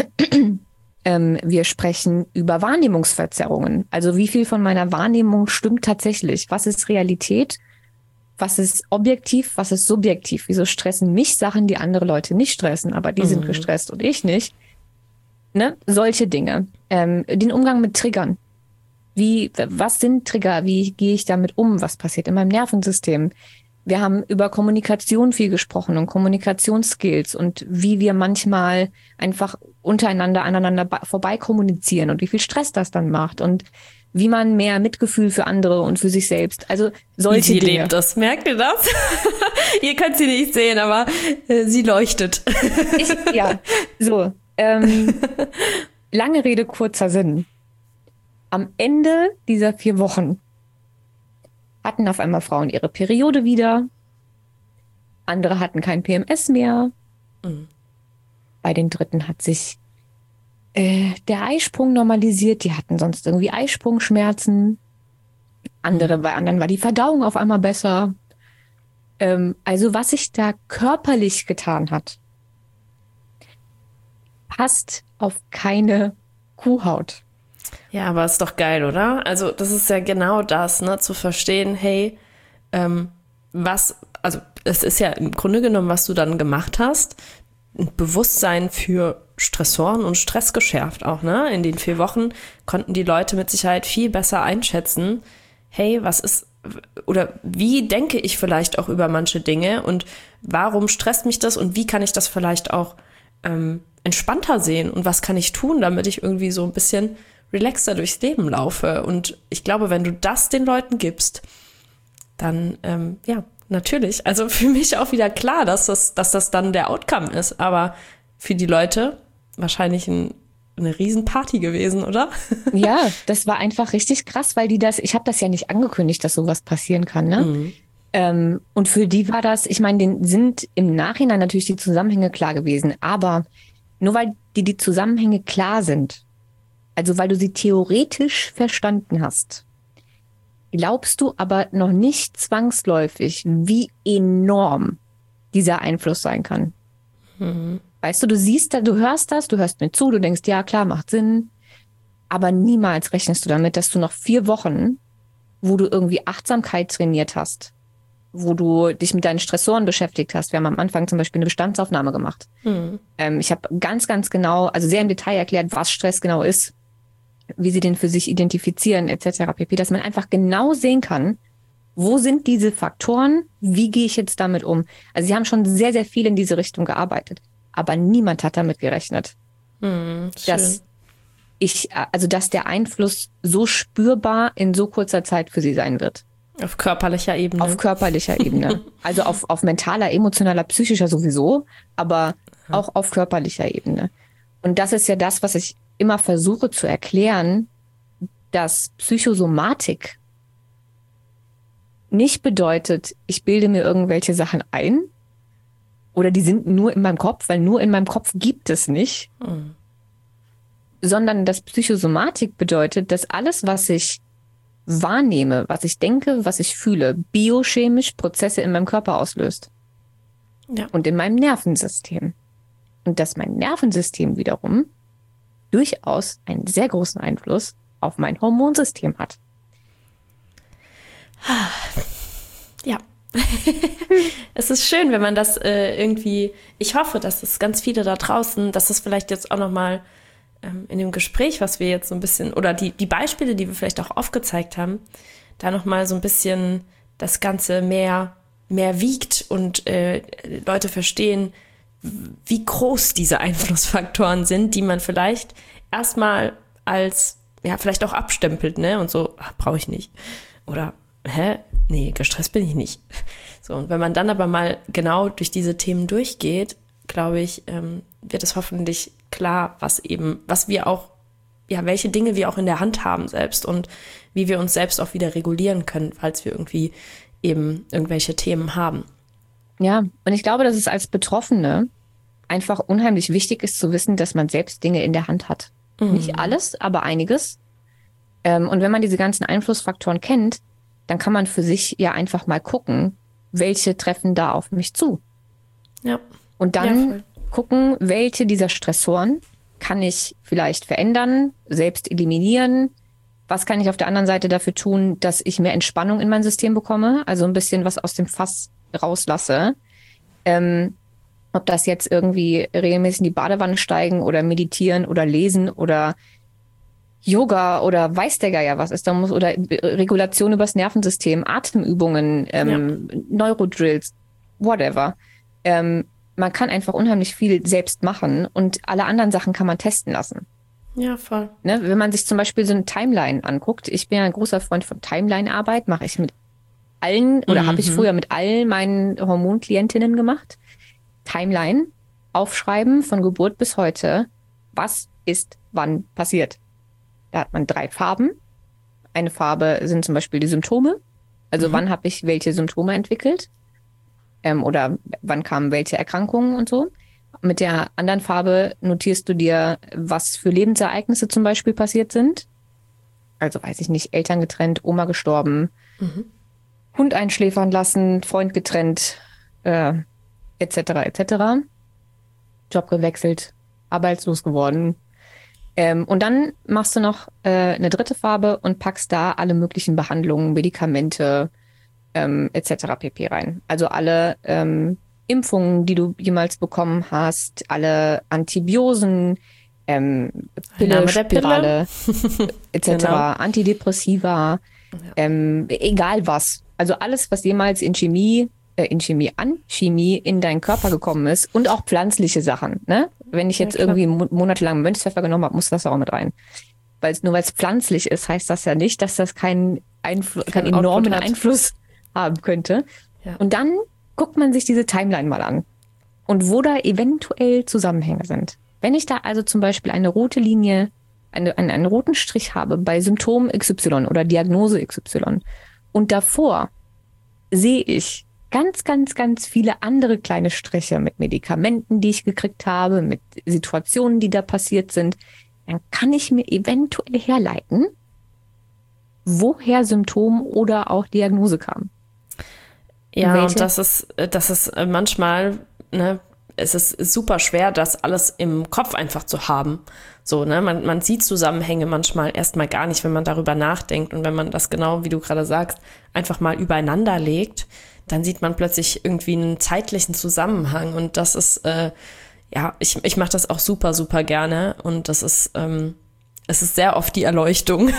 ähm, wir sprechen über Wahrnehmungsverzerrungen, also wie viel von meiner Wahrnehmung stimmt tatsächlich, was ist Realität, was ist objektiv, was ist subjektiv? Wieso stressen mich Sachen, die andere Leute nicht stressen, aber die mhm. sind gestresst und ich nicht? Ne? Solche Dinge. Ähm, den Umgang mit Triggern. Wie, was sind Trigger? Wie gehe ich damit um? Was passiert in meinem Nervensystem? Wir haben über Kommunikation viel gesprochen und Kommunikationsskills und wie wir manchmal einfach untereinander aneinander vorbei kommunizieren und wie viel Stress das dann macht und wie man mehr Mitgefühl für andere und für sich selbst, also solche sie Dinge. Sie lebt das, merkt ihr das? Ihr könnt sie nicht sehen, aber äh, sie leuchtet. Ich, ja, so. Ähm, lange Rede, kurzer Sinn. Am Ende dieser vier Wochen hatten auf einmal Frauen ihre Periode wieder. Andere hatten kein P M S mehr. Mhm. Bei den Dritten hat sich äh, der Eisprung normalisiert. Die hatten sonst irgendwie Eisprungschmerzen. Andere, mhm. Bei anderen war die Verdauung auf einmal besser. Ähm, also was sich da körperlich getan hat, passt auf keine Kuhhaut. Ja, aber ist doch geil, oder? Also das ist ja genau das, ne, zu verstehen, hey, ähm, was, also es ist ja im Grunde genommen, was du dann gemacht hast, ein Bewusstsein für Stressoren und Stress geschärft auch, ne? In den vier Wochen konnten die Leute mit Sicherheit viel besser einschätzen, hey, was ist, oder wie denke ich vielleicht auch über manche Dinge und warum stresst mich das und wie kann ich das vielleicht auch ähm, entspannter sehen und was kann ich tun, damit ich irgendwie so ein bisschen relaxter durchs Leben laufe. Und ich glaube, wenn du das den Leuten gibst, dann, ähm, ja, natürlich. Also für mich auch wieder klar, dass das, dass das dann der Outcome ist. Aber für die Leute wahrscheinlich ein, eine Riesenparty gewesen, oder? Ja, das war einfach richtig krass, weil die das, ich habe das ja nicht angekündigt, dass sowas passieren kann, ne? Mhm. Ähm, und für die war das, ich meine, denen sind im Nachhinein natürlich die Zusammenhänge klar gewesen. Aber nur weil die, die Zusammenhänge klar sind, also weil du sie theoretisch verstanden hast, glaubst du aber noch nicht zwangsläufig, wie enorm dieser Einfluss sein kann. Mhm. Weißt du, du siehst da, du hörst das, du hörst mir zu, du denkst, ja klar, macht Sinn, aber niemals rechnest du damit, dass du noch vier Wochen, wo du irgendwie Achtsamkeit trainiert hast, wo du dich mit deinen Stressoren beschäftigt hast. Wir haben am Anfang zum Beispiel eine Bestandsaufnahme gemacht. Mhm. Ähm, ich habe ganz, ganz genau, also sehr im Detail erklärt, was Stress genau ist, wie sie den für sich identifizieren, et cetera pp., dass man einfach genau sehen kann, wo sind diese Faktoren, wie gehe ich jetzt damit um. Also sie haben schon sehr, sehr viel in diese Richtung gearbeitet, aber niemand hat damit gerechnet, mhm, dass ich, also dass der Einfluss so spürbar in so kurzer Zeit für sie sein wird. Auf körperlicher Ebene. Auf körperlicher Ebene. Also auf, auf mentaler, emotionaler, psychischer sowieso, aber ja. auch auf körperlicher Ebene. Und das ist ja das, was ich immer versuche zu erklären, dass Psychosomatik nicht bedeutet, ich bilde mir irgendwelche Sachen ein oder die sind nur in meinem Kopf, weil nur in meinem Kopf gibt es nicht, mhm. sondern dass Psychosomatik bedeutet, dass alles, was ich wahrnehme, was ich denke, was ich fühle, biochemisch Prozesse in meinem Körper auslöst. Ja. Und in meinem Nervensystem. Und dass mein Nervensystem wiederum durchaus einen sehr großen Einfluss auf mein Hormonsystem hat. Ja. Es ist schön, wenn man das äh, irgendwie, ich hoffe, dass es ganz viele da draußen, dass es vielleicht jetzt auch nochmal in dem Gespräch, was wir jetzt so ein bisschen, oder die, die Beispiele, die wir vielleicht auch aufgezeigt haben, da nochmal so ein bisschen das Ganze mehr, mehr wiegt und äh, Leute verstehen, wie groß diese Einflussfaktoren sind, die man vielleicht erstmal als, ja, vielleicht auch abstempelt, ne, und so, brauche ich nicht. Oder, hä? Nee, gestresst bin ich nicht. So, und wenn man dann aber mal genau durch diese Themen durchgeht, glaube ich, ähm, wird es hoffentlich klar, was eben, was wir auch, ja, welche Dinge wir auch in der Hand haben selbst und wie wir uns selbst auch wieder regulieren können, falls wir irgendwie eben irgendwelche Themen haben. Ja, und ich glaube, dass es als Betroffene einfach unheimlich wichtig ist zu wissen, dass man selbst Dinge in der Hand hat. Mhm. Nicht alles, aber einiges. Ähm, und wenn man diese ganzen Einflussfaktoren kennt, dann kann man für sich ja einfach mal gucken, welche treffen da auf mich zu. Ja. Und dann ja, gucken, welche dieser Stressoren kann ich vielleicht verändern, selbst eliminieren. Was kann ich auf der anderen Seite dafür tun, dass ich mehr Entspannung in mein System bekomme? Also ein bisschen was aus dem Fass rauslasse. Ähm, ob das jetzt irgendwie regelmäßig in die Badewanne steigen oder meditieren oder lesen oder Yoga oder weiß der Geier was ist da muss oder Regulation übers Nervensystem, Atemübungen, ähm, ja. Neurodrills, whatever. Ähm, man kann einfach unheimlich viel selbst machen und alle anderen Sachen kann man testen lassen. Ja, voll. Ne, wenn man sich zum Beispiel so eine Timeline anguckt, ich bin ja ein großer Freund von Timeline-Arbeit, mache ich mit allen oder mhm. habe ich früher mit all meinen Hormonklientinnen gemacht. Timeline, aufschreiben von Geburt bis heute, was ist wann passiert. Da hat man drei Farben. Eine Farbe sind zum Beispiel die Symptome. Also mhm. wann habe ich welche Symptome entwickelt? Ähm, oder wann kamen welche Erkrankungen und so. Mit der anderen Farbe notierst du dir, was für Lebensereignisse zum Beispiel passiert sind. Also weiß ich nicht, Eltern getrennt, Oma gestorben, mhm. Hund einschläfern lassen, Freund getrennt, äh, et cetera et cetera. Job gewechselt, arbeitslos geworden. Ähm, und dann machst du noch äh, eine dritte Farbe und packst da alle möglichen Behandlungen, Medikamente ähm, et cetera pp. Rein. Also alle ähm, Impfungen, die du jemals bekommen hast, alle Antibiosen, ähm, Pille, Spirale et cetera, genau. Antidepressiva, ja. ähm, egal was. Also alles, was jemals in Chemie, äh, in Chemie an Chemie in deinen Körper gekommen ist und auch pflanzliche Sachen. Ne? Wenn ich jetzt ja, irgendwie monatelang Mönchspfeffer genommen habe, muss das auch mit rein. Weil es nur weil es pflanzlich ist, heißt das ja nicht, dass das keinen Einfl- kein keinen enormen Einfluss haben könnte. Ja. Und dann guckt man sich diese Timeline mal an und wo da eventuell Zusammenhänge sind. Wenn ich da also zum Beispiel eine rote Linie, eine, einen, einen roten Strich habe bei Symptom X Y oder Diagnose X Y und davor sehe ich ganz, ganz, ganz viele andere kleine Striche mit Medikamenten, die ich gekriegt habe, mit Situationen, die da passiert sind, dann kann ich mir eventuell herleiten, woher Symptom oder auch Diagnose kam. Ja, und das ist, das ist manchmal, ne, es ist super schwer, das alles im Kopf einfach zu haben. So, ne, man, man sieht Zusammenhänge manchmal erstmal gar nicht, wenn man darüber nachdenkt. Und wenn man das genau, wie du gerade sagst, einfach mal übereinander legt, dann sieht man plötzlich irgendwie einen zeitlichen Zusammenhang. Und das ist, äh, ja, ich, ich mache das auch super, super gerne. Und das ist, ähm, es ist sehr oft die Erleuchtung.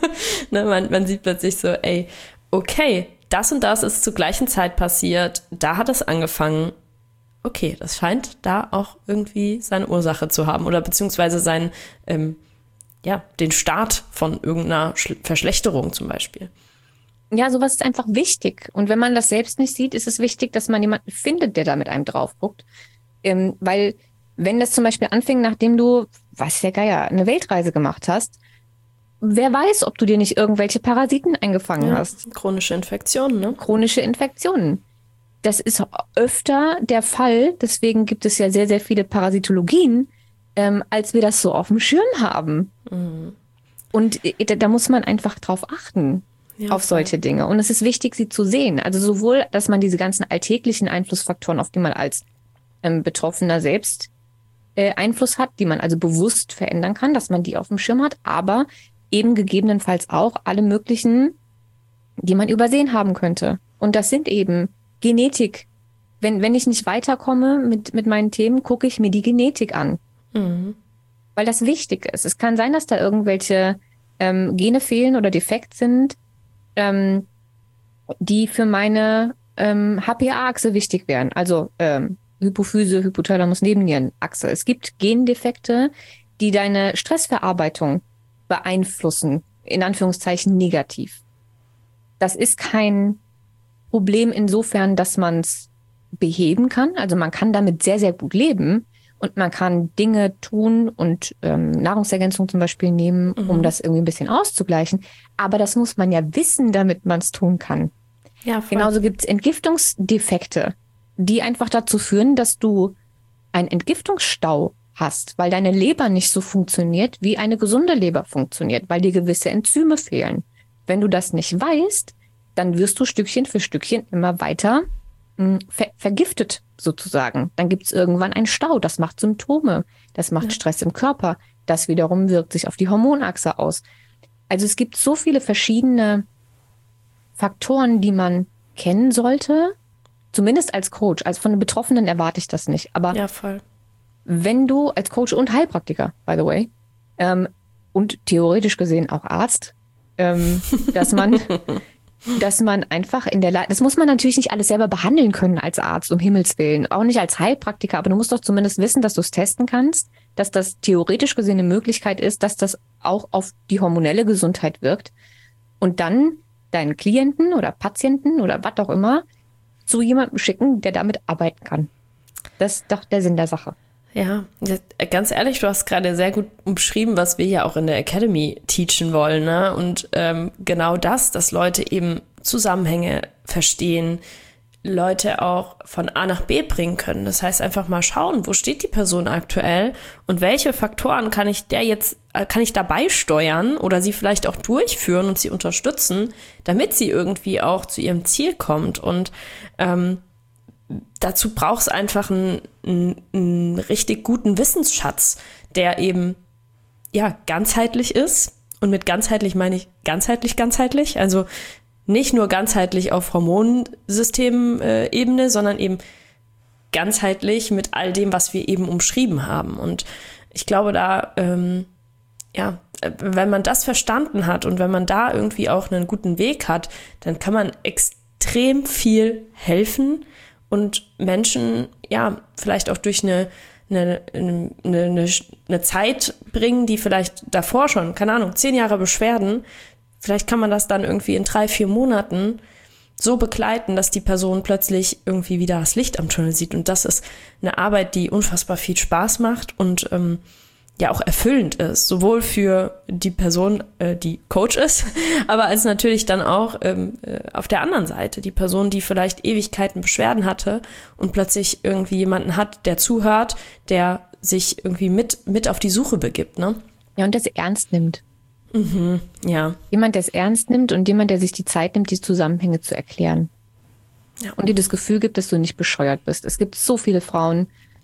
Ne, man, man sieht plötzlich so, ey, okay, das und das ist zur gleichen Zeit passiert, da hat es angefangen. Okay, das scheint da auch irgendwie seine Ursache zu haben oder beziehungsweise seinen, ähm, ja, den Start von irgendeiner Sch- Verschlechterung zum Beispiel. Ja, sowas ist einfach wichtig. Und wenn man das selbst nicht sieht, ist es wichtig, dass man jemanden findet, der da mit einem drauf guckt. Ähm, weil wenn das zum Beispiel anfing, nachdem du, weiß der Geier, eine Weltreise gemacht hast, wer weiß, ob du dir nicht irgendwelche Parasiten eingefangen Ja, hast. chronische Infektionen, ne? Chronische Infektionen. Das ist öfter der Fall, deswegen gibt es ja sehr, sehr viele Parasitologien, ähm, als wir das so auf dem Schirm haben. Mhm. Und da, da muss man einfach drauf achten, Ja, auf solche Dinge. Und es ist wichtig, sie zu sehen. Also sowohl, dass man diese ganzen alltäglichen Einflussfaktoren, auf die man als ähm, Betroffener selbst äh, Einfluss hat, die man also bewusst verändern kann, dass man die auf dem Schirm hat, aber eben gegebenenfalls auch alle möglichen, die man übersehen haben könnte. Und das sind eben Genetik. Wenn, wenn ich nicht weiterkomme mit, mit meinen Themen, gucke ich mir die Genetik an. Mhm. Weil das wichtig ist. Es kann sein, dass da irgendwelche ähm, Gene fehlen oder defekt sind, ähm, die für meine ähm, H P A-Achse wichtig wären. Also ähm, Hypophyse, Hypothalamus, Nebennierenachse. Es gibt Gendefekte, die deine Stressverarbeitung beeinflussen, in Anführungszeichen negativ. Das ist kein Problem insofern, dass man es beheben kann. Also man kann damit sehr, sehr gut leben und man kann Dinge tun und ähm, Nahrungsergänzung zum Beispiel nehmen, Mhm. um das irgendwie ein bisschen auszugleichen. Aber das muss man ja wissen, damit man es tun kann. Ja, voll. Genauso gibt es Entgiftungsdefekte, die einfach dazu führen, dass du einen Entgiftungsstau hast, weil deine Leber nicht so funktioniert, wie eine gesunde Leber funktioniert, weil dir gewisse Enzyme fehlen. Wenn du das nicht weißt, dann wirst du Stückchen für Stückchen immer weiter mh, ver- vergiftet sozusagen. Dann gibt es irgendwann einen Stau, das macht Symptome, das macht Ja. Stress im Körper, das wiederum wirkt sich auf die Hormonachse aus. Also es gibt so viele verschiedene Faktoren, die man kennen sollte, zumindest als Coach. Also von den Betroffenen erwarte ich das nicht. Aber Ja, voll. wenn du als Coach und Heilpraktiker, by the way, ähm, und theoretisch gesehen auch Arzt, ähm, dass man, dass man einfach in der Lage, das muss man natürlich nicht alles selber behandeln können als Arzt, um Himmels Willen, auch nicht als Heilpraktiker, aber du musst doch zumindest wissen, dass du es testen kannst, dass das theoretisch gesehen eine Möglichkeit ist, dass das auch auf die hormonelle Gesundheit wirkt und dann deinen Klienten oder Patienten oder was auch immer zu jemandem schicken, der damit arbeiten kann. Das ist doch der Sinn der Sache. Ja, ganz ehrlich, du hast gerade sehr gut umschrieben, was wir ja auch in der Academy teachen wollen, ne? Und ähm, genau das, dass Leute eben Zusammenhänge verstehen, Leute auch von A nach B bringen können. Das heißt, einfach mal schauen, wo steht die Person aktuell und welche Faktoren kann ich der jetzt, kann ich dabei steuern oder sie vielleicht auch durchführen und sie unterstützen, damit sie irgendwie auch zu ihrem Ziel kommt. Und ähm, dazu braucht es einfach einen, einen, einen richtig guten Wissensschatz, der eben ja ganzheitlich ist. Und mit ganzheitlich meine ich ganzheitlich, ganzheitlich. Also nicht nur ganzheitlich auf Hormonsystem-Ebene, sondern eben ganzheitlich mit all dem, was wir eben umschrieben haben. Und ich glaube, da, ähm, ja, wenn man das verstanden hat und wenn man da irgendwie auch einen guten Weg hat, dann kann man extrem viel helfen und Menschen, ja, vielleicht auch durch eine, eine, eine, eine, eine Zeit bringen, die vielleicht davor schon, keine Ahnung, zehn Jahre Beschwerden, vielleicht kann man das dann irgendwie in drei, vier Monaten so begleiten, dass die Person plötzlich irgendwie wieder das Licht am Tunnel sieht. Und das ist eine Arbeit, die unfassbar viel Spaß macht und ähm, ja auch erfüllend ist, sowohl für die Person, äh, die Coach ist, aber als natürlich dann auch ähm, äh, auf der anderen Seite die Person, die vielleicht Ewigkeiten Beschwerden hatte und plötzlich irgendwie jemanden hat, der zuhört, der sich irgendwie mit, mit auf die Suche begibt, ne? Ja, und das ernst nimmt. Mhm, ja. Jemand, der es ernst nimmt und jemand, der sich die Zeit nimmt, die Zusammenhänge zu erklären. Ja. Und dir das Gefühl gibt, dass du nicht bescheuert bist. Es gibt so viele Frauen,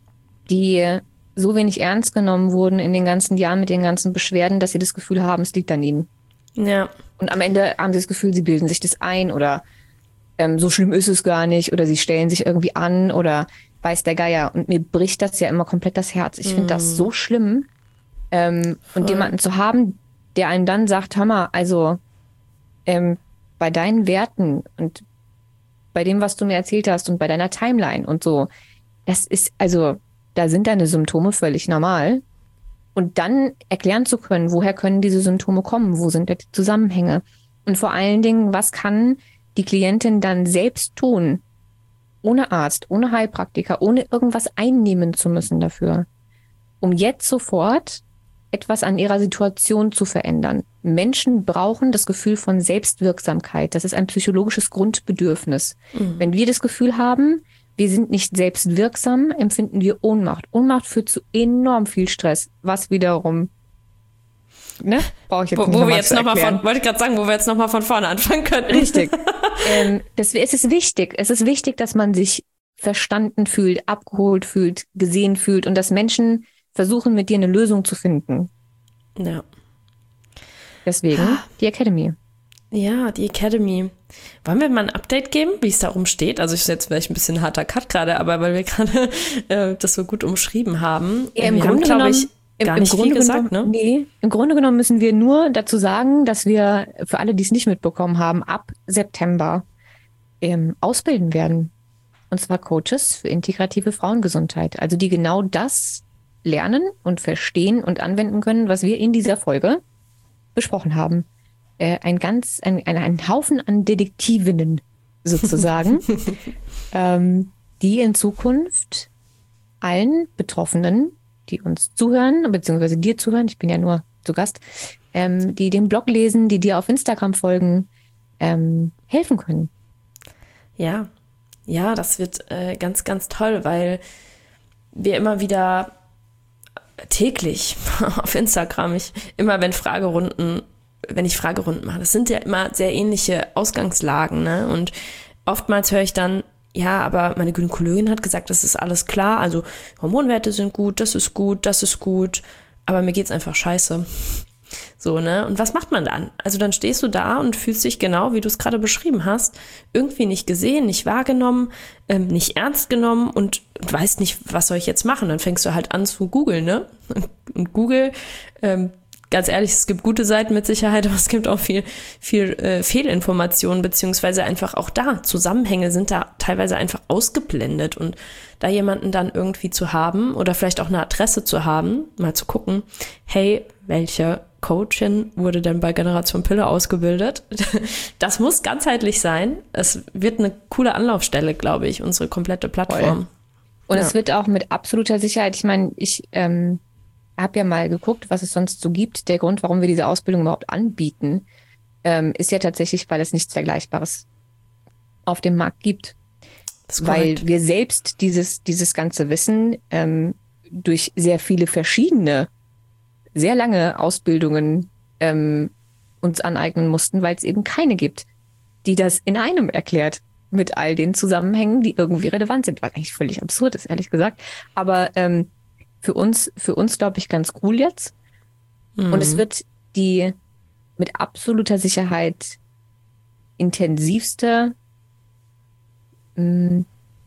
die so wenig ernst genommen wurden in den ganzen Jahren mit den ganzen Beschwerden, dass sie das Gefühl haben, es liegt an ihnen. Ja. Und am Ende haben sie das Gefühl, sie bilden sich das ein oder ähm, so schlimm ist es gar nicht oder sie stellen sich irgendwie an oder weiß der Geier. Und mir bricht das ja immer komplett das Herz. Ich mm. finde das so schlimm. Ähm, und jemanden zu haben, der einem dann sagt, hör mal, also ähm, bei deinen Werten und bei dem, was du mir erzählt hast und bei deiner Timeline und so, das ist, also da sind deine Symptome völlig normal. Und dann erklären zu können, woher können diese Symptome kommen, wo sind die Zusammenhänge. Und vor allen Dingen, was kann die Klientin dann selbst tun, ohne Arzt, ohne Heilpraktiker, ohne irgendwas einnehmen zu müssen dafür, um jetzt sofort etwas an ihrer Situation zu verändern. Menschen brauchen das Gefühl von Selbstwirksamkeit. Das ist ein psychologisches Grundbedürfnis. Mhm. Wenn wir das Gefühl haben, wir sind nicht selbstwirksam, empfinden wir Ohnmacht. Ohnmacht führt zu enorm viel Stress, was wiederum, ne, brauche ich jetzt wo, nicht wo noch wir mal jetzt zu noch mal erklären. von, wollte ich gerade sagen, wo wir jetzt noch mal von vorne anfangen könnten. Richtig. ähm, das, es ist wichtig. Es ist wichtig, dass man sich verstanden fühlt, abgeholt fühlt, gesehen fühlt und dass Menschen versuchen, mit dir eine Lösung zu finden. Ja. Deswegen die Academy. Ja, die Academy. Wollen wir mal ein Update geben, wie es darum steht? Also ich ist jetzt vielleicht ein bisschen ein harter Cut gerade, aber weil wir gerade äh, das so gut umschrieben haben. Ja, im wir Grunde haben, glaube genommen, ich, gar im, nicht im Grunde viel gesagt, genommen, ne? Nee, im Grunde genommen müssen wir nur dazu sagen, dass wir, für alle, die es nicht mitbekommen haben, ab September ähm, ausbilden werden. Und zwar Coaches für integrative Frauengesundheit. Also die genau das lernen und verstehen und anwenden können, was wir in dieser Folge besprochen haben. Äh, ein ganz, ein, ein, ein Haufen an Detektivinnen sozusagen, ähm, die in Zukunft allen Betroffenen, die uns zuhören, beziehungsweise dir zuhören, ich bin ja nur zu Gast, ähm, die den Blog lesen, die dir auf Instagram folgen, ähm, helfen können. Ja, ja, das wird äh, ganz, ganz toll, weil wir immer wieder täglich auf Instagram, ich, immer wenn Fragerunden, wenn ich Fragerunden mache, das sind ja immer sehr ähnliche Ausgangslagen, ne? Und oftmals höre ich dann, ja, aber meine Gynäkologin hat gesagt, das ist alles klar, also Hormonwerte sind gut, das ist gut, das ist gut, aber mir geht's einfach scheiße. So, ne? Und was macht man dann? Also dann stehst du da und fühlst dich genau, wie du es gerade beschrieben hast, irgendwie nicht gesehen, nicht wahrgenommen, ähm, nicht ernst genommen und weißt nicht, was soll ich jetzt machen? Dann fängst du halt an zu googeln, ne? Und Google, ähm, ganz ehrlich, es gibt gute Seiten mit Sicherheit, aber es gibt auch viel, viel äh, Fehlinformationen, beziehungsweise einfach auch da, Zusammenhänge sind da teilweise einfach ausgeblendet und da jemanden dann irgendwie zu haben oder vielleicht auch eine Adresse zu haben, mal zu gucken, hey, welche Coachin wurde denn bei Generation Pille ausgebildet? Das muss ganzheitlich sein. Es wird eine coole Anlaufstelle, glaube ich, unsere komplette Plattform. Voll. Und ja. Es wird auch mit absoluter Sicherheit, ich meine, ich ähm, habe ja mal geguckt, was es sonst so gibt. Der Grund, warum wir diese Ausbildung überhaupt anbieten, ähm, ist ja tatsächlich, weil es nichts Vergleichbares auf dem Markt gibt. Weil wir selbst dieses, dieses ganze Wissen ähm, durch sehr viele verschiedene, sehr lange Ausbildungen ähm, uns aneignen mussten, weil es eben keine gibt, die das in einem erklärt mit all den Zusammenhängen, die irgendwie relevant sind, was eigentlich völlig absurd ist, ehrlich gesagt. Aber ähm, für uns, für uns glaube ich, ganz cool jetzt. Mhm. Und es wird die mit absoluter Sicherheit intensivste mh,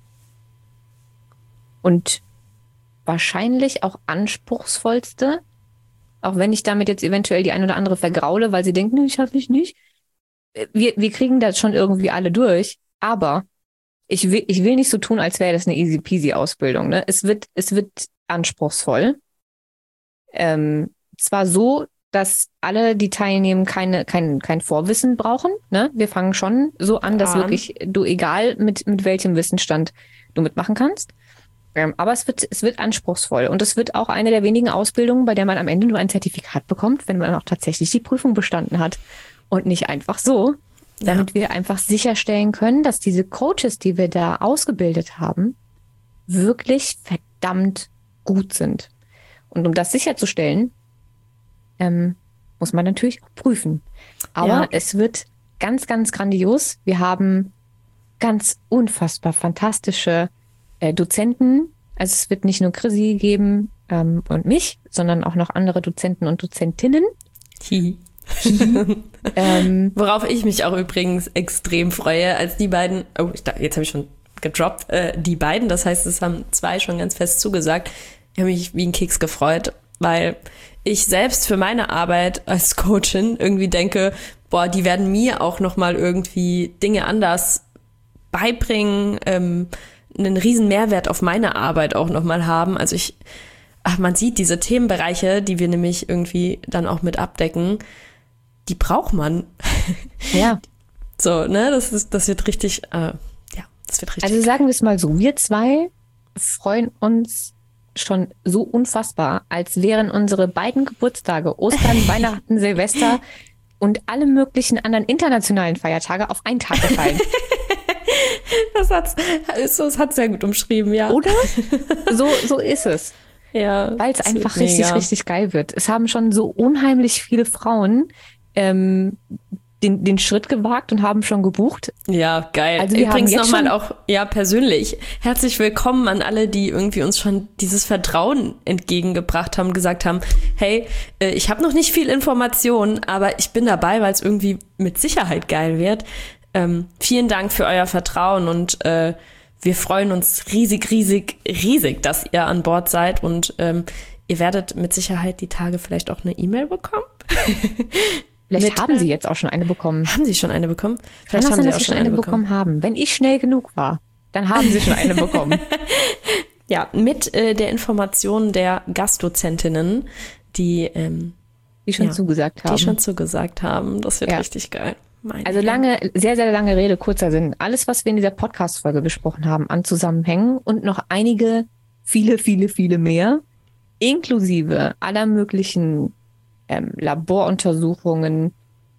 und wahrscheinlich auch anspruchsvollste, auch wenn ich damit jetzt eventuell die ein oder andere vergraule, weil sie denkt, nee, ich hab mich nicht. Wir, wir kriegen das schon irgendwie alle durch, aber ich will, ich will nicht so tun, als wäre das eine easy peasy Ausbildung. Ne? Es wird, es wird anspruchsvoll. Ähm, zwar so, dass alle, die teilnehmen, keine, kein, kein Vorwissen brauchen. Ne? Wir fangen schon so an, dass an. wirklich du, egal mit, mit welchem Wissensstand du mitmachen kannst. Ähm, aber es wird, es wird anspruchsvoll. Und es wird auch eine der wenigen Ausbildungen, bei der man am Ende nur ein Zertifikat bekommt, wenn man auch tatsächlich die Prüfung bestanden hat. Und nicht einfach so, damit ja. wir einfach sicherstellen können, dass diese Coaches, die wir da ausgebildet haben, wirklich verdammt gut sind. Und um das sicherzustellen, ähm, muss man natürlich auch prüfen. Aber ja. es wird ganz, ganz grandios. Wir haben ganz unfassbar fantastische äh, Dozenten, Also es wird nicht nur Chrissy geben ähm, und mich, sondern auch noch andere Dozenten und Dozentinnen. ähm, Worauf ich mich auch übrigens extrem freue, als die beiden, oh, ich, jetzt habe ich schon gedroppt, äh, die beiden, das heißt, es haben zwei schon ganz fest zugesagt. Ich habe mich wie ein Keks gefreut, weil ich selbst für meine Arbeit als Coachin irgendwie denke, boah, die werden mir auch nochmal irgendwie Dinge anders beibringen, ähm, einen riesen Mehrwert auf meine Arbeit auch nochmal haben. Also ich, ach, man sieht diese Themenbereiche, die wir nämlich irgendwie dann auch mit abdecken, die braucht man. Ja. So, ne, das ist, das wird richtig, äh, ja, das wird richtig. Also sagen wir es mal so, wir zwei freuen uns schon so unfassbar, als wären unsere beiden Geburtstage, Ostern, Weihnachten, Silvester und alle möglichen anderen internationalen Feiertage auf einen Tag gefallen. Das hat's, das hat's sehr gut umschrieben, ja. Oder? So, so ist es. Ja. Weil es einfach richtig, mega. richtig geil wird. Es haben schon so unheimlich viele Frauen ähm, den, den Schritt gewagt und haben schon gebucht. Ja, geil. Also wir Übrigens nochmal schon auch, ja, persönlich, herzlich willkommen an alle, die irgendwie uns schon dieses Vertrauen entgegengebracht haben, gesagt haben, hey, äh, ich habe noch nicht viel Information, aber ich bin dabei, weil es irgendwie mit Sicherheit geil wird. Ähm, vielen Dank für euer Vertrauen und äh, wir freuen uns riesig, riesig, riesig, dass ihr an Bord seid und ähm, ihr werdet mit Sicherheit die Tage vielleicht auch eine E-Mail bekommen. Vielleicht mit, haben Sie jetzt auch schon eine bekommen. Haben Sie schon eine bekommen? Vielleicht Kann haben sein, Sie auch schon eine bekommen. bekommen haben. Wenn ich schnell genug war, dann haben Sie schon eine bekommen. Ja, mit äh, der Information der Gastdozentinnen, die, ähm, die schon ja, zugesagt haben. Die schon zugesagt haben. Das wird ja. richtig geil. Meine also lange, sehr, sehr lange Rede, kurzer Sinn. Alles, was wir in dieser Podcast-Folge besprochen haben, an Zusammenhängen und noch einige, viele, viele, viele mehr, inklusive aller möglichen ähm, Laboruntersuchungen,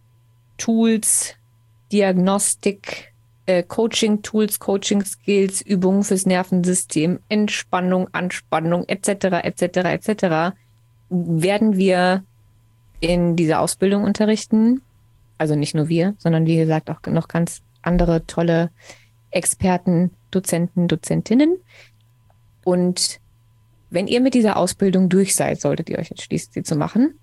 Tools, Diagnostik, äh, Coaching-Tools, Coaching-Skills, Übungen fürs Nervensystem, Entspannung, Anspannung, et cetera, et cetera, et cetera, werden wir in dieser Ausbildung unterrichten. Also nicht nur wir, sondern wie gesagt auch noch ganz andere tolle Experten, Dozenten, Dozentinnen. Und wenn ihr mit dieser Ausbildung durch seid, solltet ihr euch entschließen, sie zu machen,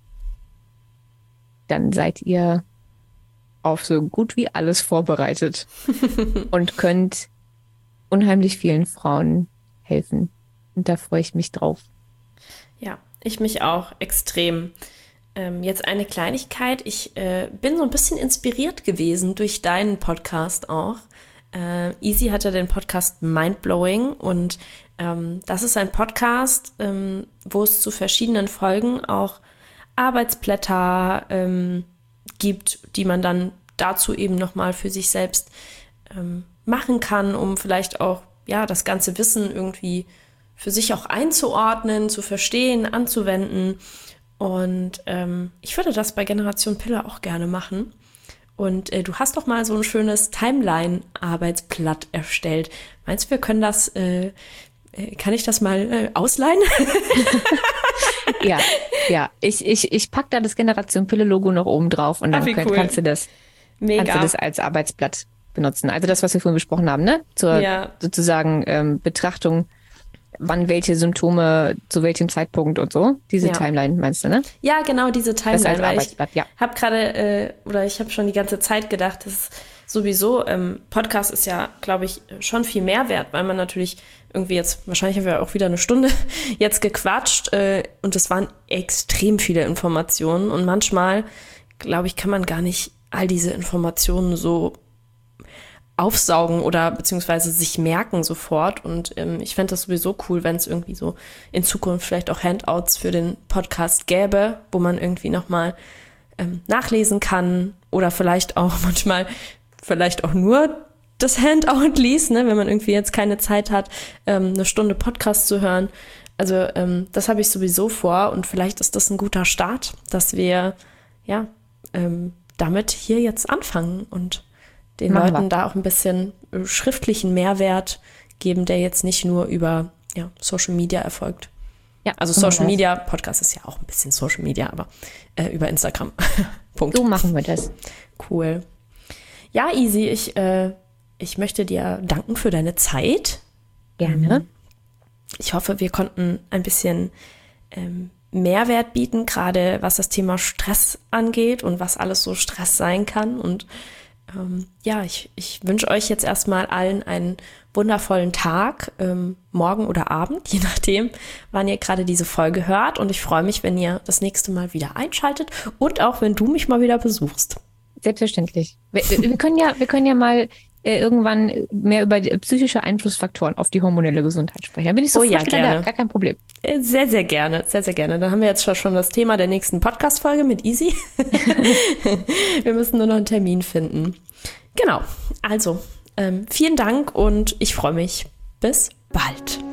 dann seid ihr auf so gut wie alles vorbereitet und könnt unheimlich vielen Frauen helfen. Und da freue ich mich drauf. Ja, ich mich auch extrem. Ähm, jetzt eine Kleinigkeit. Ich äh, bin so ein bisschen inspiriert gewesen durch deinen Podcast auch. Äh, Easy hatte den Podcast Mindblowing und ähm, das ist ein Podcast, ähm, wo es zu verschiedenen Folgen auch Arbeitsblätter ähm, gibt, die man dann dazu eben nochmal für sich selbst ähm, machen kann, um vielleicht auch ja das ganze Wissen irgendwie für sich auch einzuordnen, zu verstehen, anzuwenden. Und ähm, ich würde das bei Generation Pille auch gerne machen. Und äh, du hast doch mal so ein schönes Timeline-Arbeitsblatt erstellt. Meinst du, wir können das, äh, kann ich das mal äh, ausleihen? Ja, ja. Ich, ich, ich pack da das Generation Pille-Logo noch oben drauf und dann Ach, könnt, cool. kannst du das, Mega. kannst du das als Arbeitsblatt benutzen. Also das, was wir vorhin besprochen haben, ne? Zur ja. sozusagen ähm, Betrachtung, wann welche Symptome zu welchem Zeitpunkt und so. Diese ja. Timeline meinst du, ne? Ja, genau, diese Timeline. Das als weil Arbeitsblatt, ich ja. habe gerade, äh, oder ich habe schon die ganze Zeit gedacht, das ist sowieso, ähm, Podcast ist ja, glaube ich, schon viel mehr wert, weil man natürlich irgendwie jetzt, wahrscheinlich haben wir auch wieder eine Stunde jetzt gequatscht äh, und es waren extrem viele Informationen und manchmal, glaube ich, kann man gar nicht all diese Informationen so aufsaugen oder beziehungsweise sich merken sofort. Und ähm, ich fände das sowieso cool, wenn es irgendwie so in Zukunft vielleicht auch Handouts für den Podcast gäbe, wo man irgendwie nochmal ähm, nachlesen kann oder vielleicht auch manchmal vielleicht auch nur das Handout liest, ne, wenn man irgendwie jetzt keine Zeit hat, ähm, eine Stunde Podcast zu hören. Also ähm, das habe ich sowieso vor und vielleicht ist das ein guter Start, dass wir ja ähm, damit hier jetzt anfangen und den Machen Leuten wir. da auch ein bisschen äh, schriftlichen Mehrwert geben, der jetzt nicht nur über ja, Social Media erfolgt. Ja, also so Social Media, Podcast ist ja auch ein bisschen Social Media, aber äh, über Instagram. Punkt. So machen wir das. Cool. Ja, Easy, ich, äh, ich möchte dir danken für deine Zeit. Gerne. ich hoffe, wir konnten ein bisschen ähm, Mehrwert bieten, gerade was das Thema Stress angeht und was alles so Stress sein kann. Und ähm, ja, ich, ich wünsche euch jetzt erstmal allen einen wundervollen Tag, ähm, morgen oder Abend, je nachdem, wann ihr gerade diese Folge hört. Und ich freue mich, wenn ihr das nächste Mal wieder einschaltet und auch, wenn du mich mal wieder besuchst. Selbstverständlich. Wir, wir können ja, wir können ja mal äh, irgendwann mehr über die, psychische Einflussfaktoren auf die hormonelle Gesundheit sprechen. Da bin ich Oh sofort ja, wieder gerne. da, gar kein Problem. Sehr, sehr gerne, sehr, sehr gerne. Dann haben wir jetzt schon das Thema der nächsten Podcast-Folge mit Easy. Wir müssen nur noch einen Termin finden. Genau, also ähm, vielen Dank und ich freue mich. Bis bald.